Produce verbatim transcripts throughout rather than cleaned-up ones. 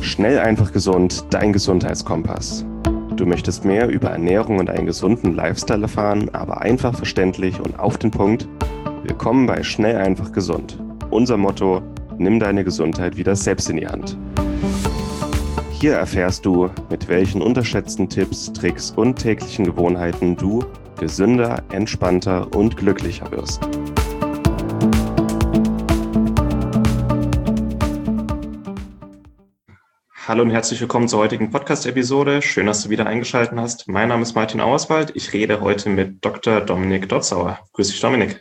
Schnell, einfach gesund, dein Gesundheitskompass. Du möchtest mehr über Ernährung und einen gesunden Lifestyle erfahren, aber einfach verständlich und auf den Punkt? Willkommen bei Schnell, einfach gesund. Unser Motto: Nimm deine Gesundheit wieder selbst in die Hand. Hier erfährst du, mit welchen unterschätzten Tipps, Tricks und täglichen Gewohnheiten du gesünder, entspannter und glücklicher wirst. Hallo und herzlich willkommen zur heutigen Podcast-Episode. Schön, dass du wieder eingeschaltet hast. Mein Name ist Martin Auerswald. Ich rede heute mit Doktor Dominik Dotzauer. Grüß dich, Dominik.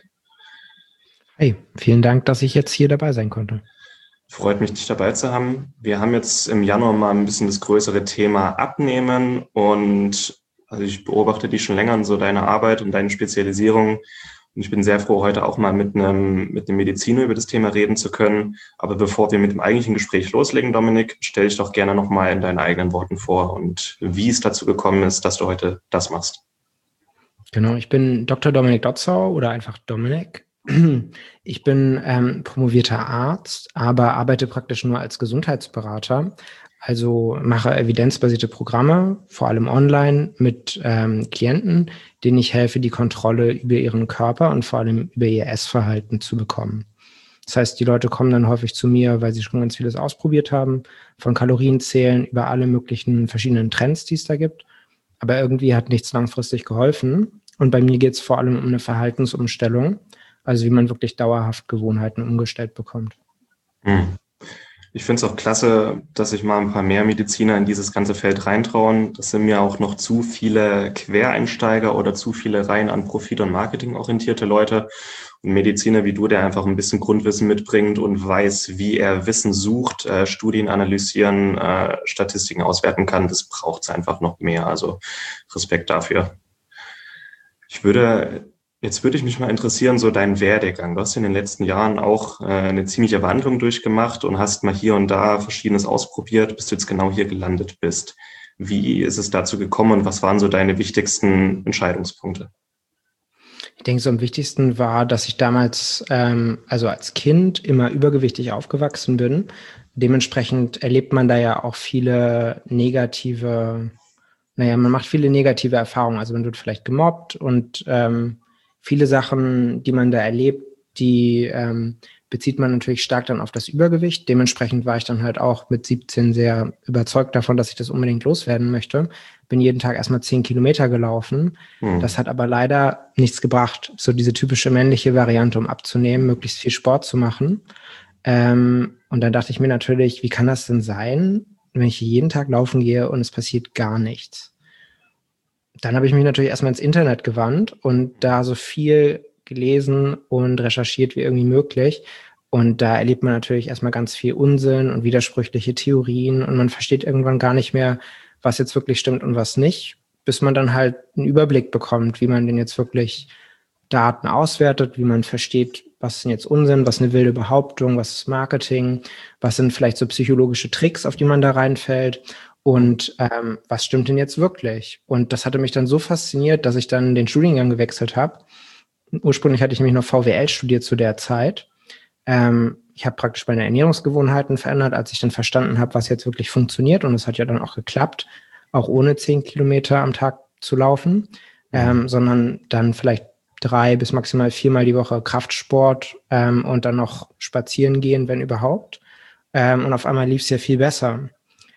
Hey, vielen Dank, dass ich jetzt hier dabei sein konnte. Freut mich, dich dabei zu haben. Wir haben jetzt im Januar mal ein bisschen das größere Thema Abnehmen und also ich beobachte dich schon länger in so deiner Arbeit und deine Spezialisierung. Und ich bin sehr froh, heute auch mal mit einem, mit einem Mediziner über das Thema reden zu können. Aber bevor wir mit dem eigentlichen Gespräch loslegen, Dominik, stell dich doch gerne nochmal in deinen eigenen Worten vor und wie es dazu gekommen ist, dass du heute das machst. Genau, ich bin Doktor Dominik Dotzauer oder einfach Dominik. Ich bin ähm, promovierter Arzt, aber arbeite praktisch nur als Gesundheitsberater. Also mache evidenzbasierte Programme, vor allem online, mit ähm, Klienten, denen ich helfe, die Kontrolle über ihren Körper und vor allem über ihr Essverhalten zu bekommen. Das heißt, die Leute kommen dann häufig zu mir, weil sie schon ganz vieles ausprobiert haben, von Kalorienzählen über alle möglichen verschiedenen Trends, die es da gibt. Aber irgendwie hat nichts langfristig geholfen. Und bei mir geht es vor allem um eine Verhaltensumstellung, also wie man wirklich dauerhaft Gewohnheiten umgestellt bekommt. Hm. Ich finde es auch klasse, dass sich mal ein paar mehr Mediziner in dieses ganze Feld reintrauen. Das sind mir auch noch zu viele Quereinsteiger oder zu viele rein an Profit- und Marketing orientierte Leute. Und Mediziner wie du, der einfach ein bisschen Grundwissen mitbringt und weiß, wie er Wissen sucht, äh, Studien analysieren, äh, Statistiken auswerten kann, das braucht es einfach noch mehr. Also Respekt dafür. Ich würde... Jetzt würde ich mich mal interessieren, so dein Werdegang. Du hast in den letzten Jahren auch äh, eine ziemliche Wandlung durchgemacht und hast mal hier und da Verschiedenes ausprobiert, bis du jetzt genau hier gelandet bist. Wie ist es dazu gekommen und was waren so deine wichtigsten Entscheidungspunkte? Ich denke, so am wichtigsten war, dass ich damals, ähm, also als Kind, immer übergewichtig aufgewachsen bin. Dementsprechend erlebt man da ja auch viele negative, naja, man macht viele negative Erfahrungen. Also man wird vielleicht gemobbt und ähm, viele Sachen, die man da erlebt, die ähm, bezieht man natürlich stark dann auf das Übergewicht. Dementsprechend war ich dann halt auch mit siebzehn sehr überzeugt davon, dass ich das unbedingt loswerden möchte. Bin jeden Tag erstmal zehn Kilometer gelaufen. Hm. Das hat aber leider nichts gebracht. So diese typische männliche Variante, um abzunehmen, möglichst viel Sport zu machen. Ähm, und dann dachte ich mir natürlich, wie kann das denn sein, wenn ich jeden Tag laufen gehe und es passiert gar nichts? Dann habe ich mich natürlich erstmal ins Internet gewandt und da so viel gelesen und recherchiert wie irgendwie möglich. Und da erlebt man natürlich erstmal ganz viel Unsinn und widersprüchliche Theorien und man versteht irgendwann gar nicht mehr, was jetzt wirklich stimmt und was nicht, bis man dann halt einen Überblick bekommt, wie man denn jetzt wirklich Daten auswertet, wie man versteht, was ist denn jetzt Unsinn, was ist eine wilde Behauptung, was ist Marketing, was sind vielleicht so psychologische Tricks, auf die man da reinfällt. Und ähm, was stimmt denn jetzt wirklich? Und das hatte mich dann so fasziniert, dass ich dann den Studiengang gewechselt habe. Ursprünglich hatte ich nämlich noch V W L studiert zu der Zeit. Ähm, ich habe praktisch meine Ernährungsgewohnheiten verändert, als ich dann verstanden habe, was jetzt wirklich funktioniert. Und es hat ja dann auch geklappt, auch ohne zehn Kilometer am Tag zu laufen, ähm, sondern dann vielleicht drei bis maximal viermal die Woche Kraftsport ähm, und dann noch spazieren gehen, wenn überhaupt. Ähm, und auf einmal lief es ja viel besser.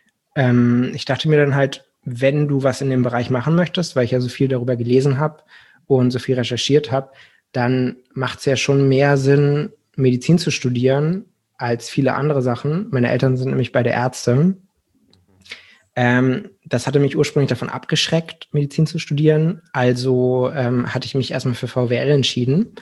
Ähm, ich dachte mir dann halt, wenn du was in dem Bereich machen möchtest, weil ich ja so viel darüber gelesen habe und so viel recherchiert habe, dann macht es ja schon mehr Sinn, Medizin zu studieren als viele andere Sachen. Meine Eltern sind nämlich beide Ärzte. Ähm, das hatte mich ursprünglich davon abgeschreckt, Medizin zu studieren. Also ähm, hatte ich mich erstmal für V W L entschieden.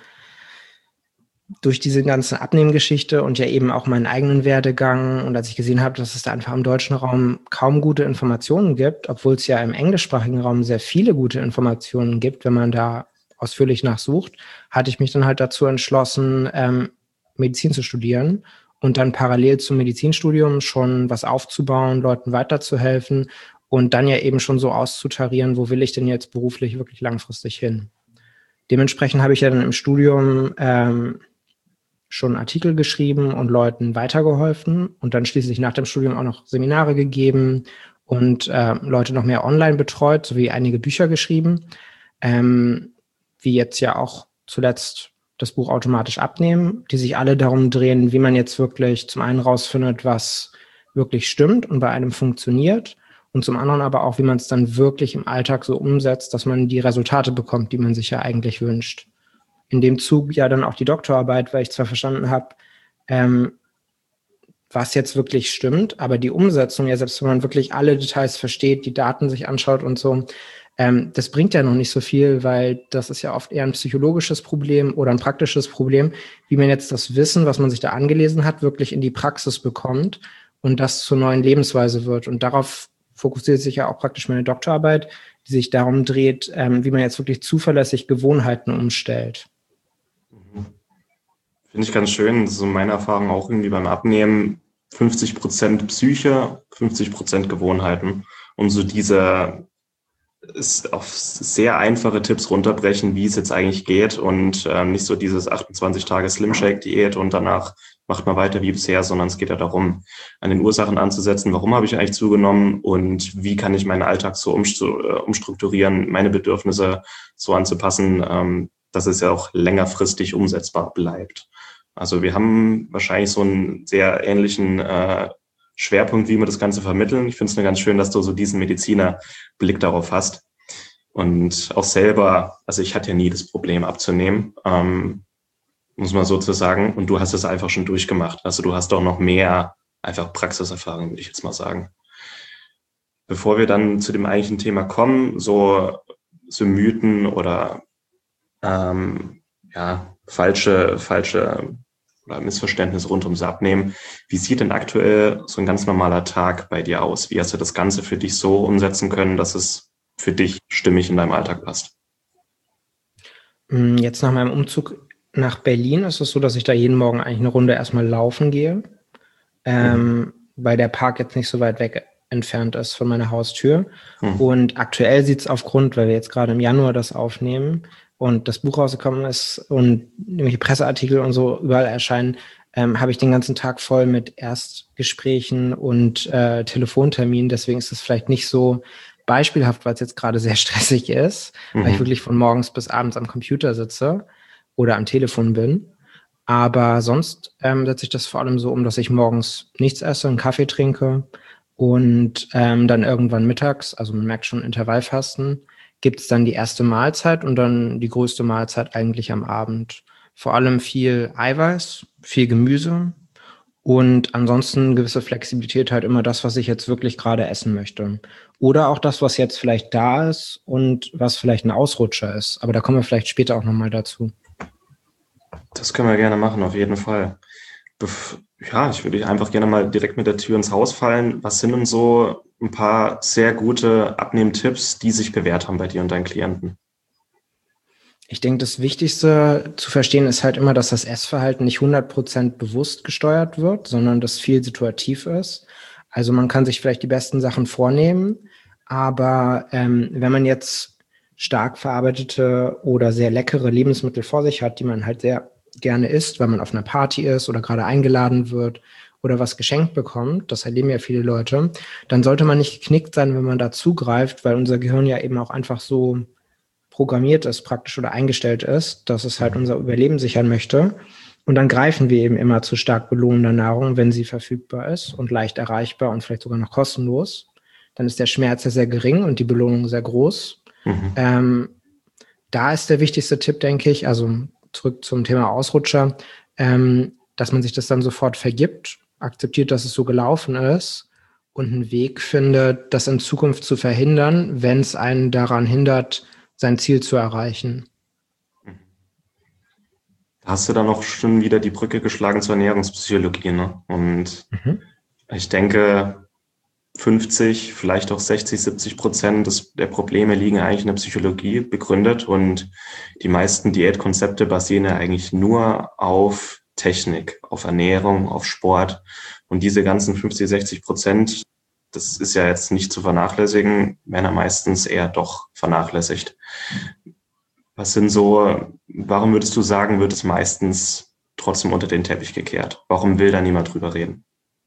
Durch diese ganze Abnehmgeschichte und ja eben auch meinen eigenen Werdegang und als ich gesehen habe, dass es da einfach im deutschen Raum kaum gute Informationen gibt, obwohl es ja im englischsprachigen Raum sehr viele gute Informationen gibt, wenn man da ausführlich nachsucht, hatte ich mich dann halt dazu entschlossen, ähm, Medizin zu studieren und dann parallel zum Medizinstudium schon was aufzubauen, Leuten weiterzuhelfen und dann ja eben schon so auszutarieren, wo will ich denn jetzt beruflich wirklich langfristig hin. Dementsprechend habe ich ja dann im Studium ähm, schon Artikel geschrieben und Leuten weitergeholfen und dann schließlich nach dem Studium auch noch Seminare gegeben und äh, Leute noch mehr online betreut, sowie einige Bücher geschrieben, ähm, wie jetzt ja auch zuletzt das Buch Automatisch abnehmen, die sich alle darum drehen, wie man jetzt wirklich zum einen rausfindet, was wirklich stimmt und bei einem funktioniert und zum anderen aber auch, wie man es dann wirklich im Alltag so umsetzt, dass man die Resultate bekommt, die man sich ja eigentlich wünscht. In dem Zug ja dann auch die Doktorarbeit, weil ich zwar verstanden habe, ähm, was jetzt wirklich stimmt, aber die Umsetzung, ja selbst wenn man wirklich alle Details versteht, die Daten sich anschaut und so, ähm, das bringt ja noch nicht so viel, weil das ist ja oft eher ein psychologisches Problem oder ein praktisches Problem, wie man jetzt das Wissen, was man sich da angelesen hat, wirklich in die Praxis bekommt und das zur neuen Lebensweise wird. Und darauf fokussiert sich ja auch praktisch meine Doktorarbeit, die sich darum dreht, ähm, wie man jetzt wirklich zuverlässig Gewohnheiten umstellt. Finde ich ganz schön. So meine Erfahrung auch irgendwie beim Abnehmen. fünfzig Prozent Psyche, fünfzig Prozent Gewohnheiten. Und so diese ist auf sehr einfache Tipps runterbrechen, wie es jetzt eigentlich geht und ähm, nicht so dieses achtundzwanzig Tage Slim Shake Diät und danach macht man weiter wie bisher, sondern es geht ja darum, an den Ursachen anzusetzen. Warum habe ich eigentlich zugenommen und wie kann ich meinen Alltag so umstrukturieren, meine Bedürfnisse so anzupassen, ähm, dass es ja auch längerfristig umsetzbar bleibt. Also wir haben wahrscheinlich so einen sehr ähnlichen äh, Schwerpunkt, wie wir das Ganze vermitteln. Ich finde es nur ganz schön, dass du so diesen Medizinerblick darauf hast. Und auch selber, also ich hatte ja nie das Problem abzunehmen, ähm, muss man sozusagen. Und du hast es einfach schon durchgemacht. Also du hast auch noch mehr einfach Praxiserfahrung, würde ich jetzt mal sagen. Bevor wir dann zu dem eigentlichen Thema kommen, so, so Mythen oder ähm, ja, falsche, falsche oder Missverständnisse rund ums Abnehmen. Wie sieht denn aktuell so ein ganz normaler Tag bei dir aus? Wie hast du das Ganze für dich so umsetzen können, dass es für dich stimmig in deinem Alltag passt? Jetzt nach meinem Umzug nach Berlin ist es so, dass ich da jeden Morgen eigentlich eine Runde erstmal laufen gehe, ähm, mhm. weil der Park jetzt nicht so weit weg entfernt ist von meiner Haustür. Mhm. Und aktuell sieht es aufgrund, weil wir jetzt gerade im Januar das aufnehmen, und das Buch rausgekommen ist und nämlich Presseartikel und so überall erscheinen, ähm, habe ich den ganzen Tag voll mit Erstgesprächen und äh, Telefonterminen. Deswegen ist es vielleicht nicht so beispielhaft, weil es jetzt gerade sehr stressig ist, mhm. weil ich wirklich von morgens bis abends am Computer sitze oder am Telefon bin. Aber sonst ähm, setze ich das vor allem so um, dass ich morgens nichts esse, einen Kaffee trinke und ähm, dann irgendwann mittags, also man merkt schon Intervallfasten, gibt es dann die erste Mahlzeit und dann die größte Mahlzeit eigentlich am Abend. Vor allem viel Eiweiß, viel Gemüse und ansonsten gewisse Flexibilität, halt immer das, was ich jetzt wirklich gerade essen möchte. Oder auch das, was jetzt vielleicht da ist und was vielleicht ein Ausrutscher ist. Aber da kommen wir vielleicht später auch nochmal dazu. Das können wir gerne machen, auf jeden Fall. Bef- ja, ich würde einfach gerne mal direkt mit der Tür ins Haus fallen. Was sind denn so ein paar sehr gute Abnehmtipps, die sich bewährt haben bei dir und deinen Klienten? Ich denke, das Wichtigste zu verstehen ist halt immer, dass das Essverhalten nicht hundert Prozent bewusst gesteuert wird, sondern dass viel situativ ist. Also man kann sich vielleicht die besten Sachen vornehmen, aber ähm, wenn man jetzt stark verarbeitete oder sehr leckere Lebensmittel vor sich hat, die man halt sehr gerne isst, weil man auf einer Party ist oder gerade eingeladen wird oder was geschenkt bekommt, das erleben ja viele Leute, dann sollte man nicht geknickt sein, wenn man da zugreift, weil unser Gehirn ja eben auch einfach so programmiert ist praktisch oder eingestellt ist, dass es halt unser Überleben sichern möchte. Und dann greifen wir eben immer zu stark belohnender Nahrung, wenn sie verfügbar ist und leicht erreichbar und vielleicht sogar noch kostenlos. Dann ist der Schmerz ja sehr gering und die Belohnung sehr groß. Mhm. Ähm, da ist der wichtigste Tipp, denke ich, also zurück zum Thema Ausrutscher, ähm, dass man sich das dann sofort vergibt, akzeptiert, dass es so gelaufen ist und einen Weg findet, das in Zukunft zu verhindern, wenn es einen daran hindert, sein Ziel zu erreichen. Da hast du dann auch schon wieder die Brücke geschlagen zur Ernährungspsychologie, ne? Und mhm. ich denke, fünfzig, vielleicht auch sechzig, siebzig Prozent des, der Probleme liegen eigentlich in der Psychologie begründet und die meisten Diätkonzepte basieren ja eigentlich nur auf Technik, auf Ernährung, auf Sport und diese ganzen fünfzig, sechzig Prozent, das ist ja jetzt nicht zu vernachlässigen, werden ja meistens eher doch vernachlässigt. Was sind so, warum würdest du sagen, wird es meistens trotzdem unter den Teppich gekehrt? Warum will da niemand drüber reden?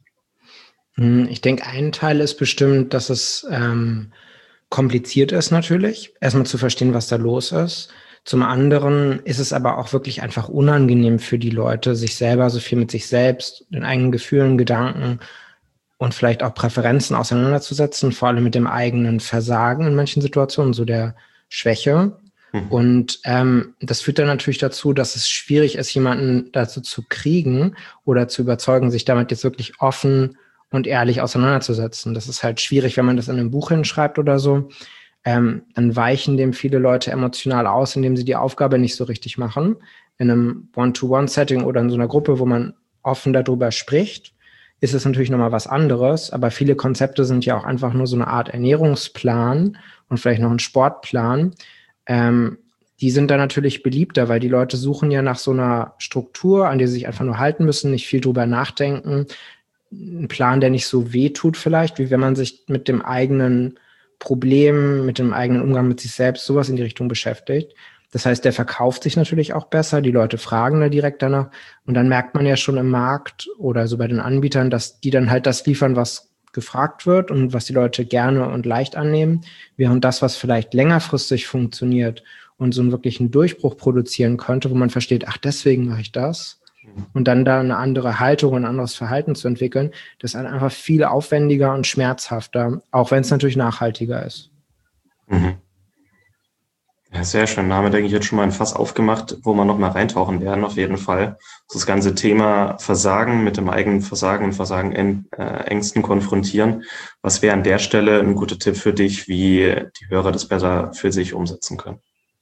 Ich denke, ein Teil ist bestimmt, dass es ähm, kompliziert ist natürlich, erstmal zu verstehen, was da los ist. Zum anderen ist es aber auch wirklich einfach unangenehm für die Leute, sich selber so viel mit sich selbst, den eigenen Gefühlen, Gedanken und vielleicht auch Präferenzen auseinanderzusetzen, vor allem mit dem eigenen Versagen in manchen Situationen, so der Schwäche. Mhm. Und ähm, das führt dann natürlich dazu, dass es schwierig ist, jemanden dazu zu kriegen oder zu überzeugen, sich damit jetzt wirklich offen und ehrlich auseinanderzusetzen. Das ist halt schwierig, wenn man das in einem Buch hinschreibt oder so. Ähm, dann weichen dem viele Leute emotional aus, indem sie die Aufgabe nicht so richtig machen. In einem One-to-One-Setting oder in so einer Gruppe, wo man offen darüber spricht, ist es natürlich nochmal was anderes. Aber viele Konzepte sind ja auch einfach nur so eine Art Ernährungsplan und vielleicht noch ein Sportplan. Ähm, die sind dann natürlich beliebter, weil die Leute suchen ja nach so einer Struktur, an die sie sich einfach nur halten müssen, nicht viel drüber nachdenken. Ein Plan, der nicht so weh tut vielleicht, wie wenn man sich mit dem eigenen Problem, mit dem eigenen Umgang mit sich selbst, sowas in die Richtung beschäftigt. Das heißt, der verkauft sich natürlich auch besser, die Leute fragen da direkt danach und dann merkt man ja schon im Markt oder so bei den Anbietern, dass die dann halt das liefern, was gefragt wird und was die Leute gerne und leicht annehmen, während das, was vielleicht längerfristig funktioniert und so einen wirklichen Durchbruch produzieren könnte, wo man versteht, ach, deswegen mache ich das, und dann da eine andere Haltung und ein anderes Verhalten zu entwickeln, das ist einfach viel aufwendiger und schmerzhafter, auch wenn es natürlich nachhaltiger ist. Mhm. Ja, sehr schön. Da haben wir, denke ich, jetzt schon mal ein Fass aufgemacht, wo wir noch mal reintauchen werden, auf jeden Fall. Das ganze Thema Versagen mit dem eigenen Versagen und Versagen in, äh, Ängsten konfrontieren. Was wäre an der Stelle ein guter Tipp für dich, wie die Hörer das besser für sich umsetzen können?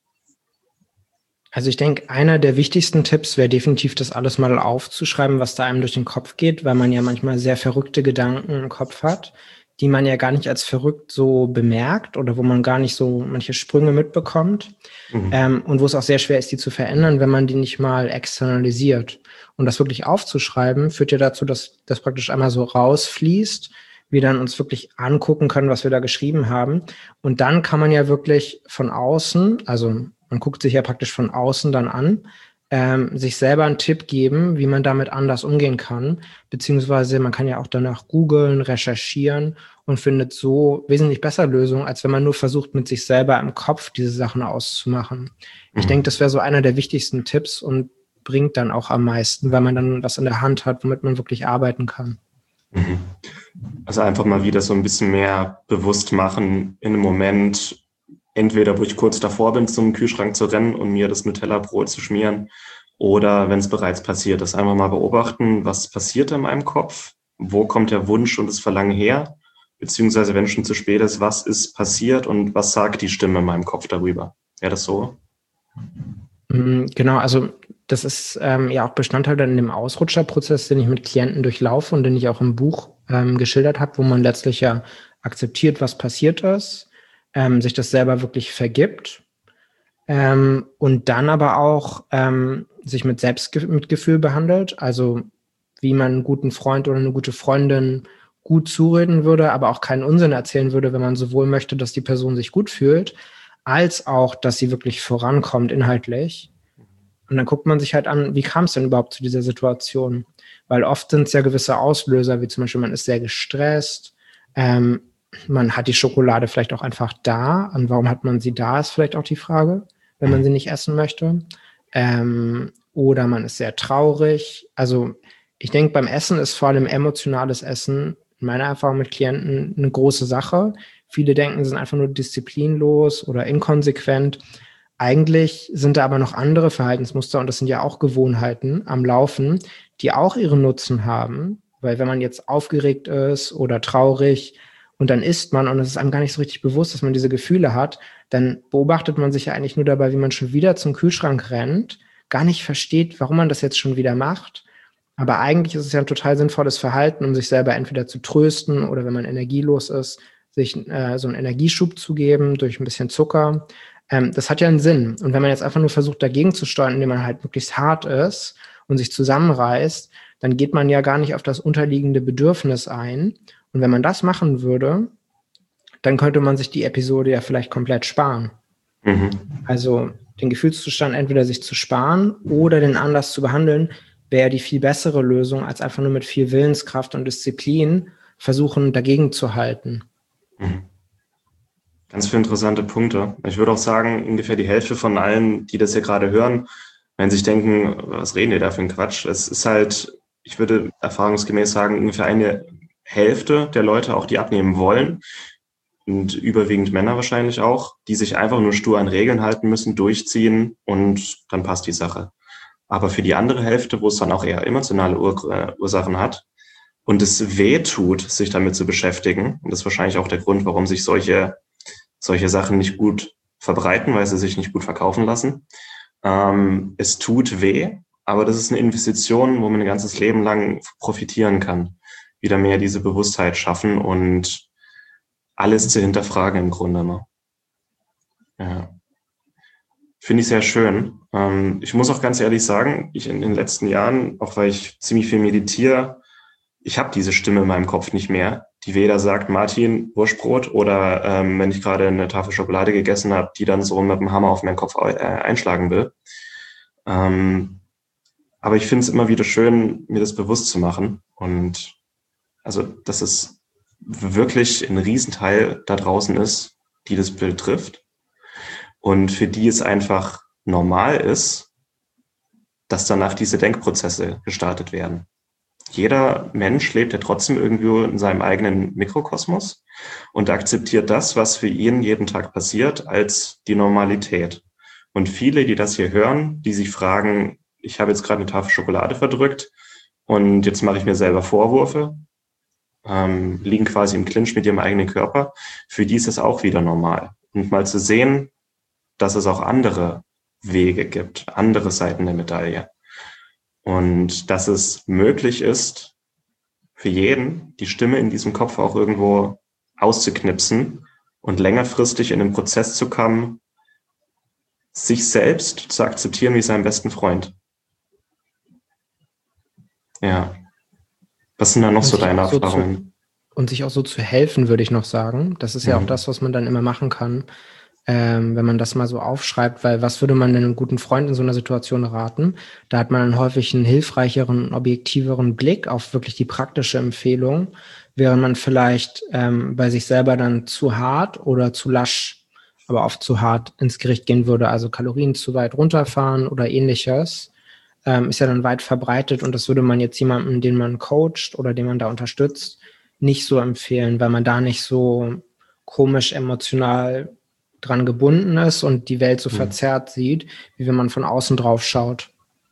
Also ich denke, einer der wichtigsten Tipps wäre definitiv, das alles mal aufzuschreiben, was da einem durch den Kopf geht, weil man ja manchmal sehr verrückte Gedanken im Kopf hat, die man ja gar nicht als verrückt so bemerkt oder wo man gar nicht so manche Sprünge mitbekommt. Mhm. Ähm, und wo es auch sehr schwer ist, die zu verändern, wenn man die nicht mal externalisiert. Und das wirklich aufzuschreiben, führt ja dazu, dass das praktisch einmal so rausfließt, wir dann uns wirklich angucken können, was wir da geschrieben haben. Und dann kann man ja wirklich von außen, also man guckt sich ja praktisch von außen dann an, ähm, sich selber einen Tipp geben, wie man damit anders umgehen kann. Beziehungsweise man kann ja auch danach googeln, recherchieren und findet so wesentlich besser Lösungen, als wenn man nur versucht, mit sich selber im Kopf diese Sachen auszumachen. Mhm. Ich denke, das wäre so einer der wichtigsten Tipps und bringt dann auch am meisten, weil man dann was in der Hand hat, womit man wirklich arbeiten kann. Mhm. Also einfach mal wieder so ein bisschen mehr bewusst machen in einem Moment, entweder wo ich kurz davor bin, zum Kühlschrank zu rennen und mir das Nutella-Brot zu schmieren, oder wenn es bereits passiert ist, einfach mal beobachten, was passiert in meinem Kopf, wo kommt der Wunsch und das Verlangen her, beziehungsweise wenn es schon zu spät ist, was ist passiert und was sagt die Stimme in meinem Kopf darüber? Wäre das so? Genau, also das ist ähm, ja auch Bestandteil dann in dem Ausrutscherprozess, den ich mit Klienten durchlaufe und den ich auch im Buch ähm, geschildert habe, wo man letztlich ja akzeptiert, was passiert ist, Ähm, sich das selber wirklich vergibt ähm, und dann aber auch ähm, sich mit Selbstmitgefühl behandelt, also wie man einen guten Freund oder eine gute Freundin gut zureden würde, aber auch keinen Unsinn erzählen würde, wenn man sowohl möchte, dass die Person sich gut fühlt, als auch, dass sie wirklich vorankommt inhaltlich. Und dann guckt man sich halt an, wie kam es denn überhaupt zu dieser Situation? Weil oft sind es ja gewisse Auslöser, wie zum Beispiel, man ist sehr gestresst, ähm, man hat die Schokolade vielleicht auch einfach da. Und warum hat man sie da, ist vielleicht auch die Frage, wenn man sie nicht essen möchte. Ähm, oder man ist sehr traurig. Also ich denke, beim Essen ist vor allem emotionales Essen, in meiner Erfahrung mit Klienten, eine große Sache. Viele denken, sie sind einfach nur disziplinlos oder inkonsequent. Eigentlich sind da aber noch andere Verhaltensmuster, und das sind ja auch Gewohnheiten am Laufen, die auch ihren Nutzen haben. Weil wenn man jetzt aufgeregt ist oder traurig, und dann isst man und es ist einem gar nicht so richtig bewusst, dass man diese Gefühle hat, dann beobachtet man sich ja eigentlich nur dabei, wie man schon wieder zum Kühlschrank rennt, gar nicht versteht, warum man das jetzt schon wieder macht. Aber eigentlich ist es ja ein total sinnvolles Verhalten, um sich selber entweder zu trösten oder wenn man energielos ist, sich äh, so einen Energieschub zu geben durch ein bisschen Zucker. Ähm, das hat ja einen Sinn. Und wenn man jetzt einfach nur versucht, dagegen zu steuern, indem man halt möglichst hart ist und sich zusammenreißt, dann geht man ja gar nicht auf das unterliegende Bedürfnis ein. Und wenn man das machen würde, dann könnte man sich die Episode ja vielleicht komplett sparen. Mhm. Also den Gefühlszustand entweder sich zu sparen oder den Anlass zu behandeln, wäre die viel bessere Lösung, als einfach nur mit viel Willenskraft und Disziplin versuchen, dagegen zu halten. Mhm. Ganz viele interessante Punkte. Ich würde auch sagen, ungefähr die Hälfte von allen, die das hier gerade hören, wenn sich denken, was reden die da für ein Quatsch? Es ist halt, ich würde erfahrungsgemäß sagen, ungefähr eine Hälfte der Leute auch, die abnehmen wollen, und überwiegend Männer wahrscheinlich auch, die sich einfach nur stur an Regeln halten müssen, durchziehen und dann passt die Sache. Aber für die andere Hälfte, wo es dann auch eher emotionale Ur- äh, Ursachen hat und es weh tut, sich damit zu beschäftigen, und das ist wahrscheinlich auch der Grund, warum sich solche, solche Sachen nicht gut verbreiten, weil sie sich nicht gut verkaufen lassen. Ähm, es tut weh, aber das ist eine Investition, wo man ein ganzes Leben lang profitieren kann. Wieder mehr diese Bewusstheit schaffen und alles zu hinterfragen im Grunde. Ne? Ja. Finde ich sehr schön. Ähm, ich muss auch ganz ehrlich sagen, ich in den letzten Jahren, auch weil ich ziemlich viel meditiere, ich habe diese Stimme in meinem Kopf nicht mehr, die weder sagt, Martin, Wurstbrot, oder ähm, wenn ich gerade eine Tafel Schokolade gegessen habe, die dann so mit dem Hammer auf meinen Kopf äh, einschlagen will. Ähm, aber ich finde es immer wieder schön, mir das bewusst zu machen. Und also, dass es wirklich ein Riesenteil da draußen ist, die das Bild trifft. Und für die es einfach normal ist, dass danach diese Denkprozesse gestartet werden. Jeder Mensch lebt ja trotzdem irgendwo in seinem eigenen Mikrokosmos und akzeptiert das, was für ihn jeden Tag passiert, als die Normalität. Und viele, die das hier hören, die sich fragen, ich habe jetzt gerade eine Tafel Schokolade verdrückt und jetzt mache ich mir selber Vorwürfe, ähm, liegen quasi im Clinch mit ihrem eigenen Körper, für die ist es auch wieder normal. Und mal zu sehen, dass es auch andere Wege gibt, andere Seiten der Medaille. Und dass es möglich ist, für jeden die Stimme in diesem Kopf auch irgendwo auszuknipsen und längerfristig in den Prozess zu kommen, sich selbst zu akzeptieren wie seinen besten Freund. Ja. Was sind da noch Und so sich deine auch so zu, Erfahrungen? und sich auch so zu helfen, würde ich noch sagen. Das ist ja auch Mhm. das, was man dann immer machen kann, ähm, wenn man das mal so aufschreibt, weil was würde man denn einem guten Freund in so einer Situation raten? Da hat man dann häufig einen hilfreicheren, objektiveren Blick auf wirklich die praktische Empfehlung, während man vielleicht ähm, bei sich selber dann zu hart oder zu lasch, aber oft zu hart ins Gericht gehen würde, also Kalorien zu weit runterfahren oder ähnliches. Ähm, ist ja dann weit verbreitet und das würde man jetzt jemandem, den man coacht oder den man da unterstützt, nicht so empfehlen, weil man da nicht so komisch emotional dran gebunden ist und die Welt so Mhm. verzerrt sieht, wie wenn man von außen drauf schaut.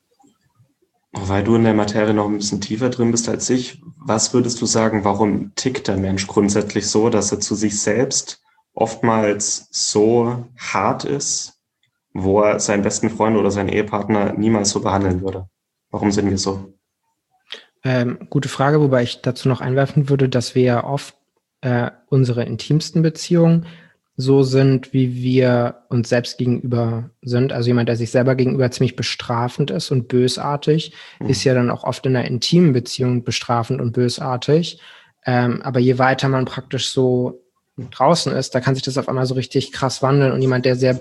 Weil du in der Materie noch ein bisschen tiefer drin bist als ich, was würdest du sagen, warum tickt der Mensch grundsätzlich so, dass er zu sich selbst oftmals so hart ist, wo er seinen besten Freund oder seinen Ehepartner niemals so behandeln würde? Warum sind wir so? Ähm, gute Frage, wobei ich dazu noch einwerfen würde, dass wir ja oft äh, unsere intimsten Beziehungen so sind, wie wir uns selbst gegenüber sind. Also jemand, der sich selber gegenüber ziemlich bestrafend ist und bösartig, Mhm. ist ja dann auch oft in einer intimen Beziehung bestrafend und bösartig. Ähm, aber je weiter man praktisch so draußen ist, da kann sich das auf einmal so richtig krass wandeln. Und jemand, der sehr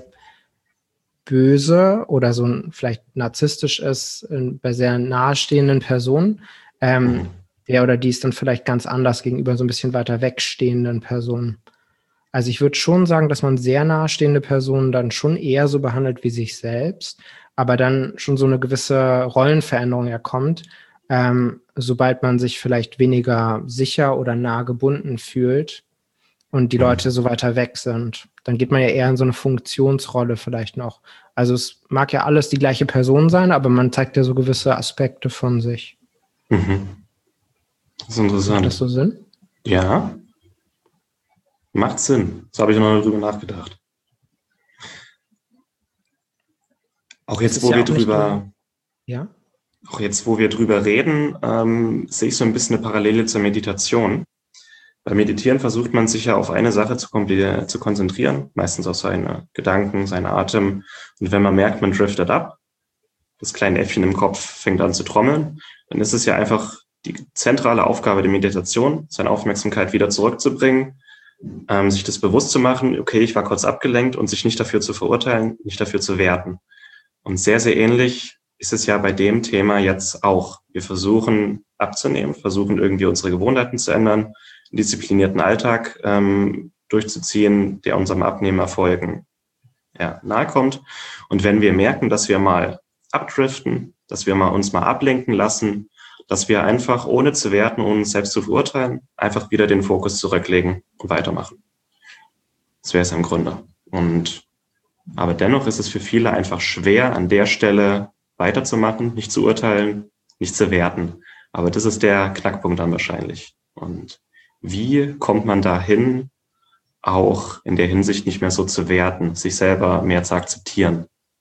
böse oder so ein, vielleicht narzisstisch ist äh, bei sehr nahestehenden Personen, ähm, Mhm. der oder die ist dann vielleicht ganz anders gegenüber so ein bisschen weiter wegstehenden Personen. Also ich würde schon sagen, dass man sehr nahestehende Personen dann schon eher so behandelt wie sich selbst, aber dann schon so eine gewisse Rollenveränderung ja kommt, ähm, sobald man sich vielleicht weniger sicher oder nah gebunden fühlt und die Mhm. Leute so weiter weg sind. Dann geht man ja eher in so eine Funktionsrolle vielleicht noch. Also es mag ja alles die gleiche Person sein, aber man zeigt ja so gewisse Aspekte von sich. Mhm. Das ist Macht interessant. das so Sinn? Ja, macht Sinn. So habe ich noch nicht drüber nachgedacht. Auch Es jetzt, ist wo ja wir auch nicht drüber, nur, ja. auch jetzt, wo wir drüber reden, ähm, sehe ich so ein bisschen eine Parallele zur Meditation. Beim Meditieren versucht man sich ja auf eine Sache zu, zu konzentrieren, meistens auf seine Gedanken, seinen Atem. Und wenn man merkt, man driftet ab, das kleine Äffchen im Kopf fängt an zu trommeln, dann ist es ja einfach die zentrale Aufgabe der Meditation, seine Aufmerksamkeit wieder zurückzubringen, ähm, sich das bewusst zu machen, okay, ich war kurz abgelenkt und sich nicht dafür zu verurteilen, nicht dafür zu werten. Und sehr, sehr ähnlich ist es ja bei dem Thema jetzt auch. Wir versuchen abzunehmen, versuchen irgendwie unsere Gewohnheiten zu ändern, einen disziplinierten Alltag ähm, durchzuziehen, der unserem Abnehmerfolgen ja, nahe kommt. Und wenn wir merken, dass wir mal abdriften, dass wir mal uns mal ablenken lassen, dass wir einfach ohne zu werten, ohne uns selbst zu verurteilen, einfach wieder den Fokus zurücklegen und weitermachen. Das wäre es im Grunde. Und aber dennoch ist es für viele einfach schwer, an der Stelle weiterzumachen, nicht zu urteilen, nicht zu werten. Aber das ist der Knackpunkt dann wahrscheinlich. Und wie kommt man dahin, auch in der Hinsicht nicht mehr so zu werten, sich selber mehr zu akzeptieren?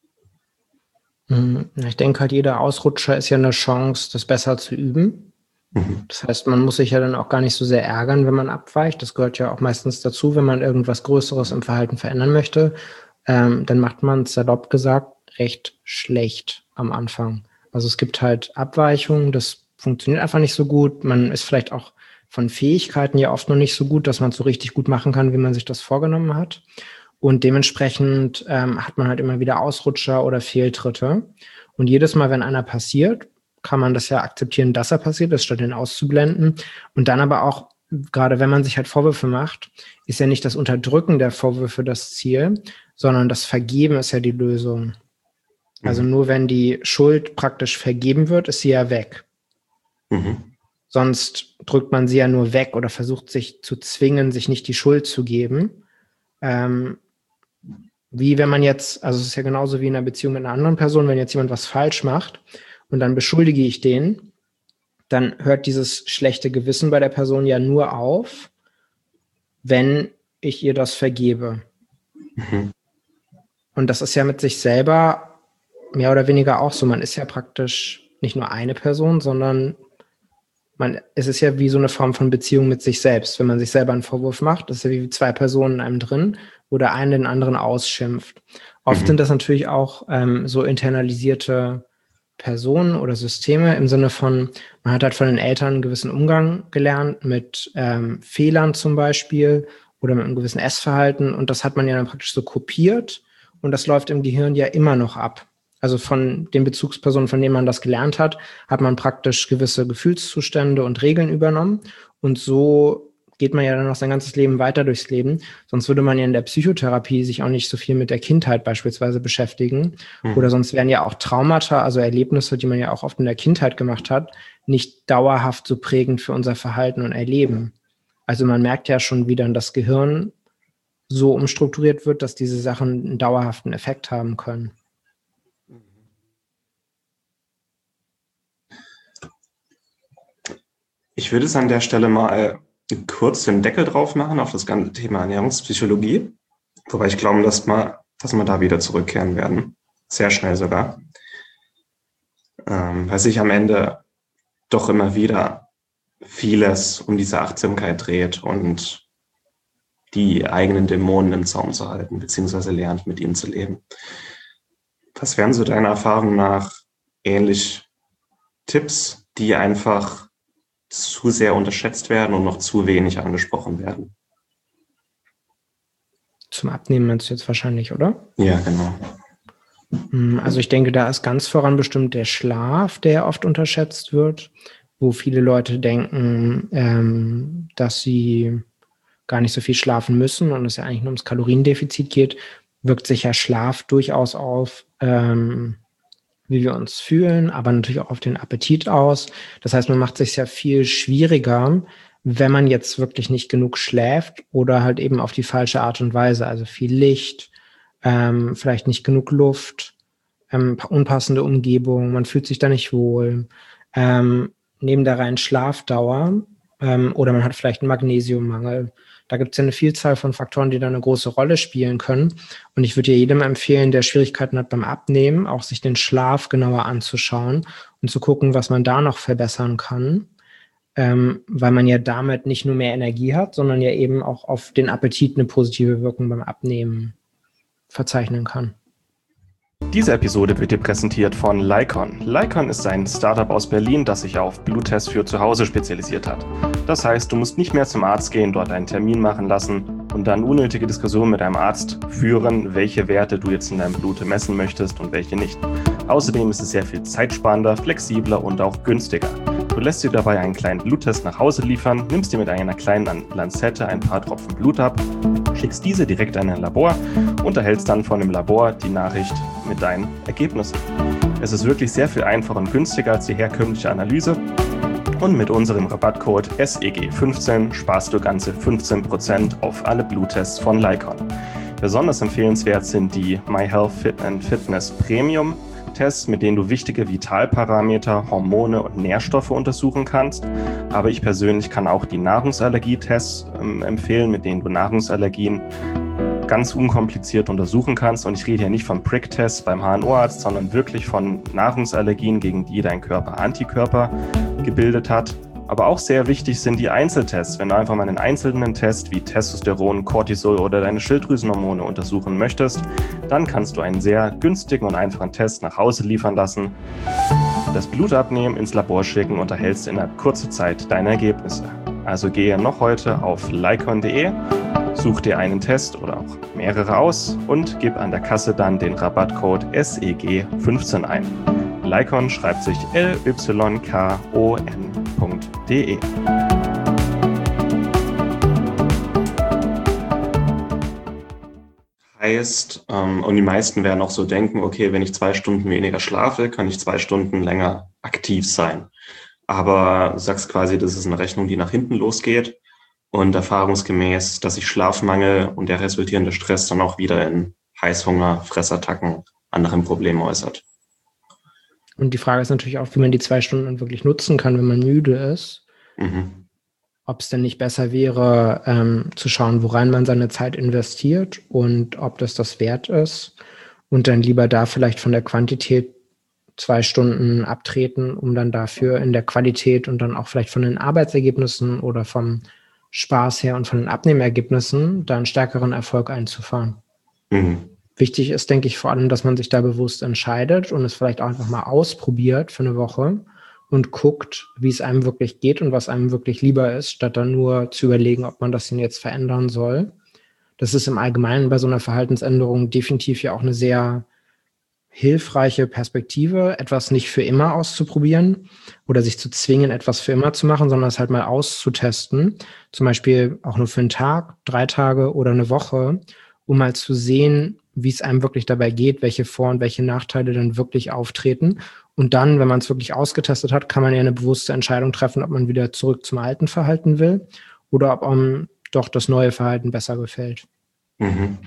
Ich denke halt, jeder Ausrutscher ist ja eine Chance, das besser zu üben. Mhm. Das heißt, man muss sich ja dann auch gar nicht so sehr ärgern, wenn man abweicht. Das gehört ja auch meistens dazu, wenn man irgendwas Größeres im Verhalten verändern möchte. Ähm, dann macht man, salopp gesagt, recht schlecht am Anfang. Also es gibt halt Abweichungen, das funktioniert einfach nicht so gut. Man ist vielleicht auch von Fähigkeiten ja oft noch nicht so gut, dass man es so richtig gut machen kann, wie man sich das vorgenommen hat. Und dementsprechend ähm, hat man halt immer wieder Ausrutscher oder Fehltritte. Und jedes Mal, wenn einer passiert, kann man das ja akzeptieren, dass er passiert ist, statt ihn auszublenden. Und dann aber auch, gerade wenn man sich halt Vorwürfe macht, ist ja nicht das Unterdrücken der Vorwürfe das Ziel, sondern das Vergeben ist ja die Lösung. Mhm. Also nur wenn die Schuld praktisch vergeben wird, ist sie ja weg. Mhm. Sonst drückt man sie ja nur weg oder versucht sich zu zwingen, sich nicht die Schuld zu geben. Ähm, wie wenn man jetzt, also es ist ja genauso wie in einer Beziehung mit einer anderen Person, wenn jetzt jemand was falsch macht und dann beschuldige ich den, dann hört dieses schlechte Gewissen bei der Person ja nur auf, wenn ich ihr das vergebe. Mhm. Und das ist ja mit sich selber mehr oder weniger auch so. Man ist ja praktisch nicht nur eine Person, sondern man, es ist ja wie so eine Form von Beziehung mit sich selbst. Wenn man sich selber einen Vorwurf macht, das ist ja wie zwei Personen in einem drin, wo der eine den anderen ausschimpft. Oft mhm. sind das natürlich auch ähm, so internalisierte Personen oder Systeme im Sinne von, man hat halt von den Eltern einen gewissen Umgang gelernt mit ähm, Fehlern zum Beispiel oder mit einem gewissen Essverhalten und das hat man ja dann praktisch so kopiert und das läuft im Gehirn ja immer noch ab. Also von den Bezugspersonen, von denen man das gelernt hat, hat man praktisch gewisse Gefühlszustände und Regeln übernommen. Und so geht man ja dann noch sein ganzes Leben weiter durchs Leben. Sonst würde man ja in der Psychotherapie sich auch nicht so viel mit der Kindheit beispielsweise beschäftigen. Mhm. Oder sonst wären ja auch Traumata, also Erlebnisse, die man ja auch oft in der Kindheit gemacht hat, nicht dauerhaft so prägend für unser Verhalten und Erleben. Also man merkt ja schon, wie dann das Gehirn so umstrukturiert wird, dass diese Sachen einen dauerhaften Effekt haben können. Ich würde es an der Stelle mal kurz den Deckel drauf machen auf das ganze Thema Ernährungspsychologie, wobei ich glaube, dass wir, dass wir da wieder zurückkehren werden, sehr schnell sogar, ähm, weil sich am Ende doch immer wieder vieles um diese Achtsamkeit dreht und die eigenen Dämonen im Zaum zu halten, beziehungsweise lernt, mit ihnen zu leben. Was wären so deiner Erfahrung nach ähnlich Tipps, die einfach zu sehr unterschätzt werden und noch zu wenig angesprochen werden? Zum Abnehmen meinst du jetzt wahrscheinlich, oder? Ja, genau. Also ich denke, da ist ganz voran bestimmt der Schlaf, der oft unterschätzt wird, wo viele Leute denken, ähm, dass sie gar nicht so viel schlafen müssen und es ja eigentlich nur ums Kaloriendefizit geht, wirkt sich ja Schlaf durchaus auf, ähm, wie wir uns fühlen, aber natürlich auch auf den Appetit aus. Das heißt, man macht es sich ja viel schwieriger, wenn man jetzt wirklich nicht genug schläft oder halt eben auf die falsche Art und Weise. Also viel Licht, ähm, vielleicht nicht genug Luft, ähm, unpassende Umgebung, man fühlt sich da nicht wohl. Ähm, neben der reinen Schlafdauer ähm, oder man hat vielleicht einen Magnesiummangel. Da gibt es ja eine Vielzahl von Faktoren, die da eine große Rolle spielen können. Und ich würde ja jedem empfehlen, der Schwierigkeiten hat beim Abnehmen, auch sich den Schlaf genauer anzuschauen und zu gucken, was man da noch verbessern kann. Ähm, weil man ja damit nicht nur mehr Energie hat, sondern ja eben auch auf den Appetit eine positive Wirkung beim Abnehmen verzeichnen kann. Diese Episode wird dir präsentiert von Lycon. Lycon ist ein Startup aus Berlin, das sich auf Bluttests für zu Hause spezialisiert hat. Das heißt, du musst nicht mehr zum Arzt gehen, dort einen Termin machen lassen und dann unnötige Diskussionen mit deinem Arzt führen, welche Werte du jetzt in deinem Blut messen möchtest und welche nicht. Außerdem ist es sehr viel zeitsparender, flexibler und auch günstiger. Du lässt dir dabei einen kleinen Bluttest nach Hause liefern, nimmst dir mit einer kleinen Lanzette ein paar Tropfen Blut ab, schickst diese direkt an ein Labor und erhältst dann von dem Labor die Nachricht mit deinen Ergebnissen. Es ist wirklich sehr viel einfacher und günstiger als die herkömmliche Analyse. Und mit unserem Rabattcode S E G fünfzehn sparst du ganze fünfzehn Prozent auf alle Bluttests von Lykon. Besonders empfehlenswert sind die MyHealth Fit and Fitness Premium Tests, mit denen du wichtige Vitalparameter, Hormone und Nährstoffe untersuchen kannst. Aber ich persönlich kann auch die Nahrungsallergietests ähm, empfehlen, mit denen du Nahrungsallergien ganz unkompliziert untersuchen kannst. Und ich rede hier nicht von Prick-Tests beim H N O-Arzt, sondern wirklich von Nahrungsallergien, gegen die dein Körper Antikörper gebildet hat. Aber auch sehr wichtig sind die Einzeltests. Wenn du einfach mal einen einzelnen Test wie Testosteron, Cortisol oder deine Schilddrüsenhormone untersuchen möchtest, dann kannst du einen sehr günstigen und einfachen Test nach Hause liefern lassen, das Blut abnehmen, ins Labor schicken und erhältst innerhalb kurzer Zeit deine Ergebnisse. Also gehe noch heute auf lykon punkt de, such dir einen Test oder auch mehrere aus und gib an der Kasse dann den Rabattcode S E G fünfzehn ein. Lykon schreibt sich L Y K O N punkt de. Heißt, ähm, und die meisten werden auch so denken, okay, wenn ich zwei Stunden weniger schlafe, kann ich zwei Stunden länger aktiv sein. Aber du sagst quasi, das ist eine Rechnung, die nach hinten losgeht und erfahrungsgemäß, dass sich Schlafmangel und der resultierende Stress dann auch wieder in Heißhunger, Fressattacken, anderen Problemen äußert. Und die Frage ist natürlich auch, wie man die zwei Stunden wirklich nutzen kann, wenn man müde ist. Mhm. Ob es denn nicht besser wäre, ähm, zu schauen, worein man seine Zeit investiert und ob das das wert ist. Und dann lieber da vielleicht von der Quantität zwei Stunden abtreten, um dann dafür in der Qualität und dann auch vielleicht von den Arbeitsergebnissen oder vom Spaß her und von den Abnehmergebnissen da einen stärkeren Erfolg einzufahren. Mhm. Wichtig ist, denke ich, vor allem, dass man sich da bewusst entscheidet und es vielleicht auch einfach mal ausprobiert für eine Woche und guckt, wie es einem wirklich geht und was einem wirklich lieber ist, statt dann nur zu überlegen, ob man das denn jetzt verändern soll. Das ist im Allgemeinen bei so einer Verhaltensänderung definitiv ja auch eine sehr hilfreiche Perspektive, etwas nicht für immer auszuprobieren oder sich zu zwingen, etwas für immer zu machen, sondern es halt mal auszutesten. Zum Beispiel auch nur für einen Tag, drei Tage oder eine Woche, um mal zu sehen, wie es einem wirklich dabei geht, welche Vor- und welche Nachteile dann wirklich auftreten. Und dann, wenn man es wirklich ausgetestet hat, kann man ja eine bewusste Entscheidung treffen, ob man wieder zurück zum alten Verhalten will oder ob einem doch das neue Verhalten besser gefällt. Mhm.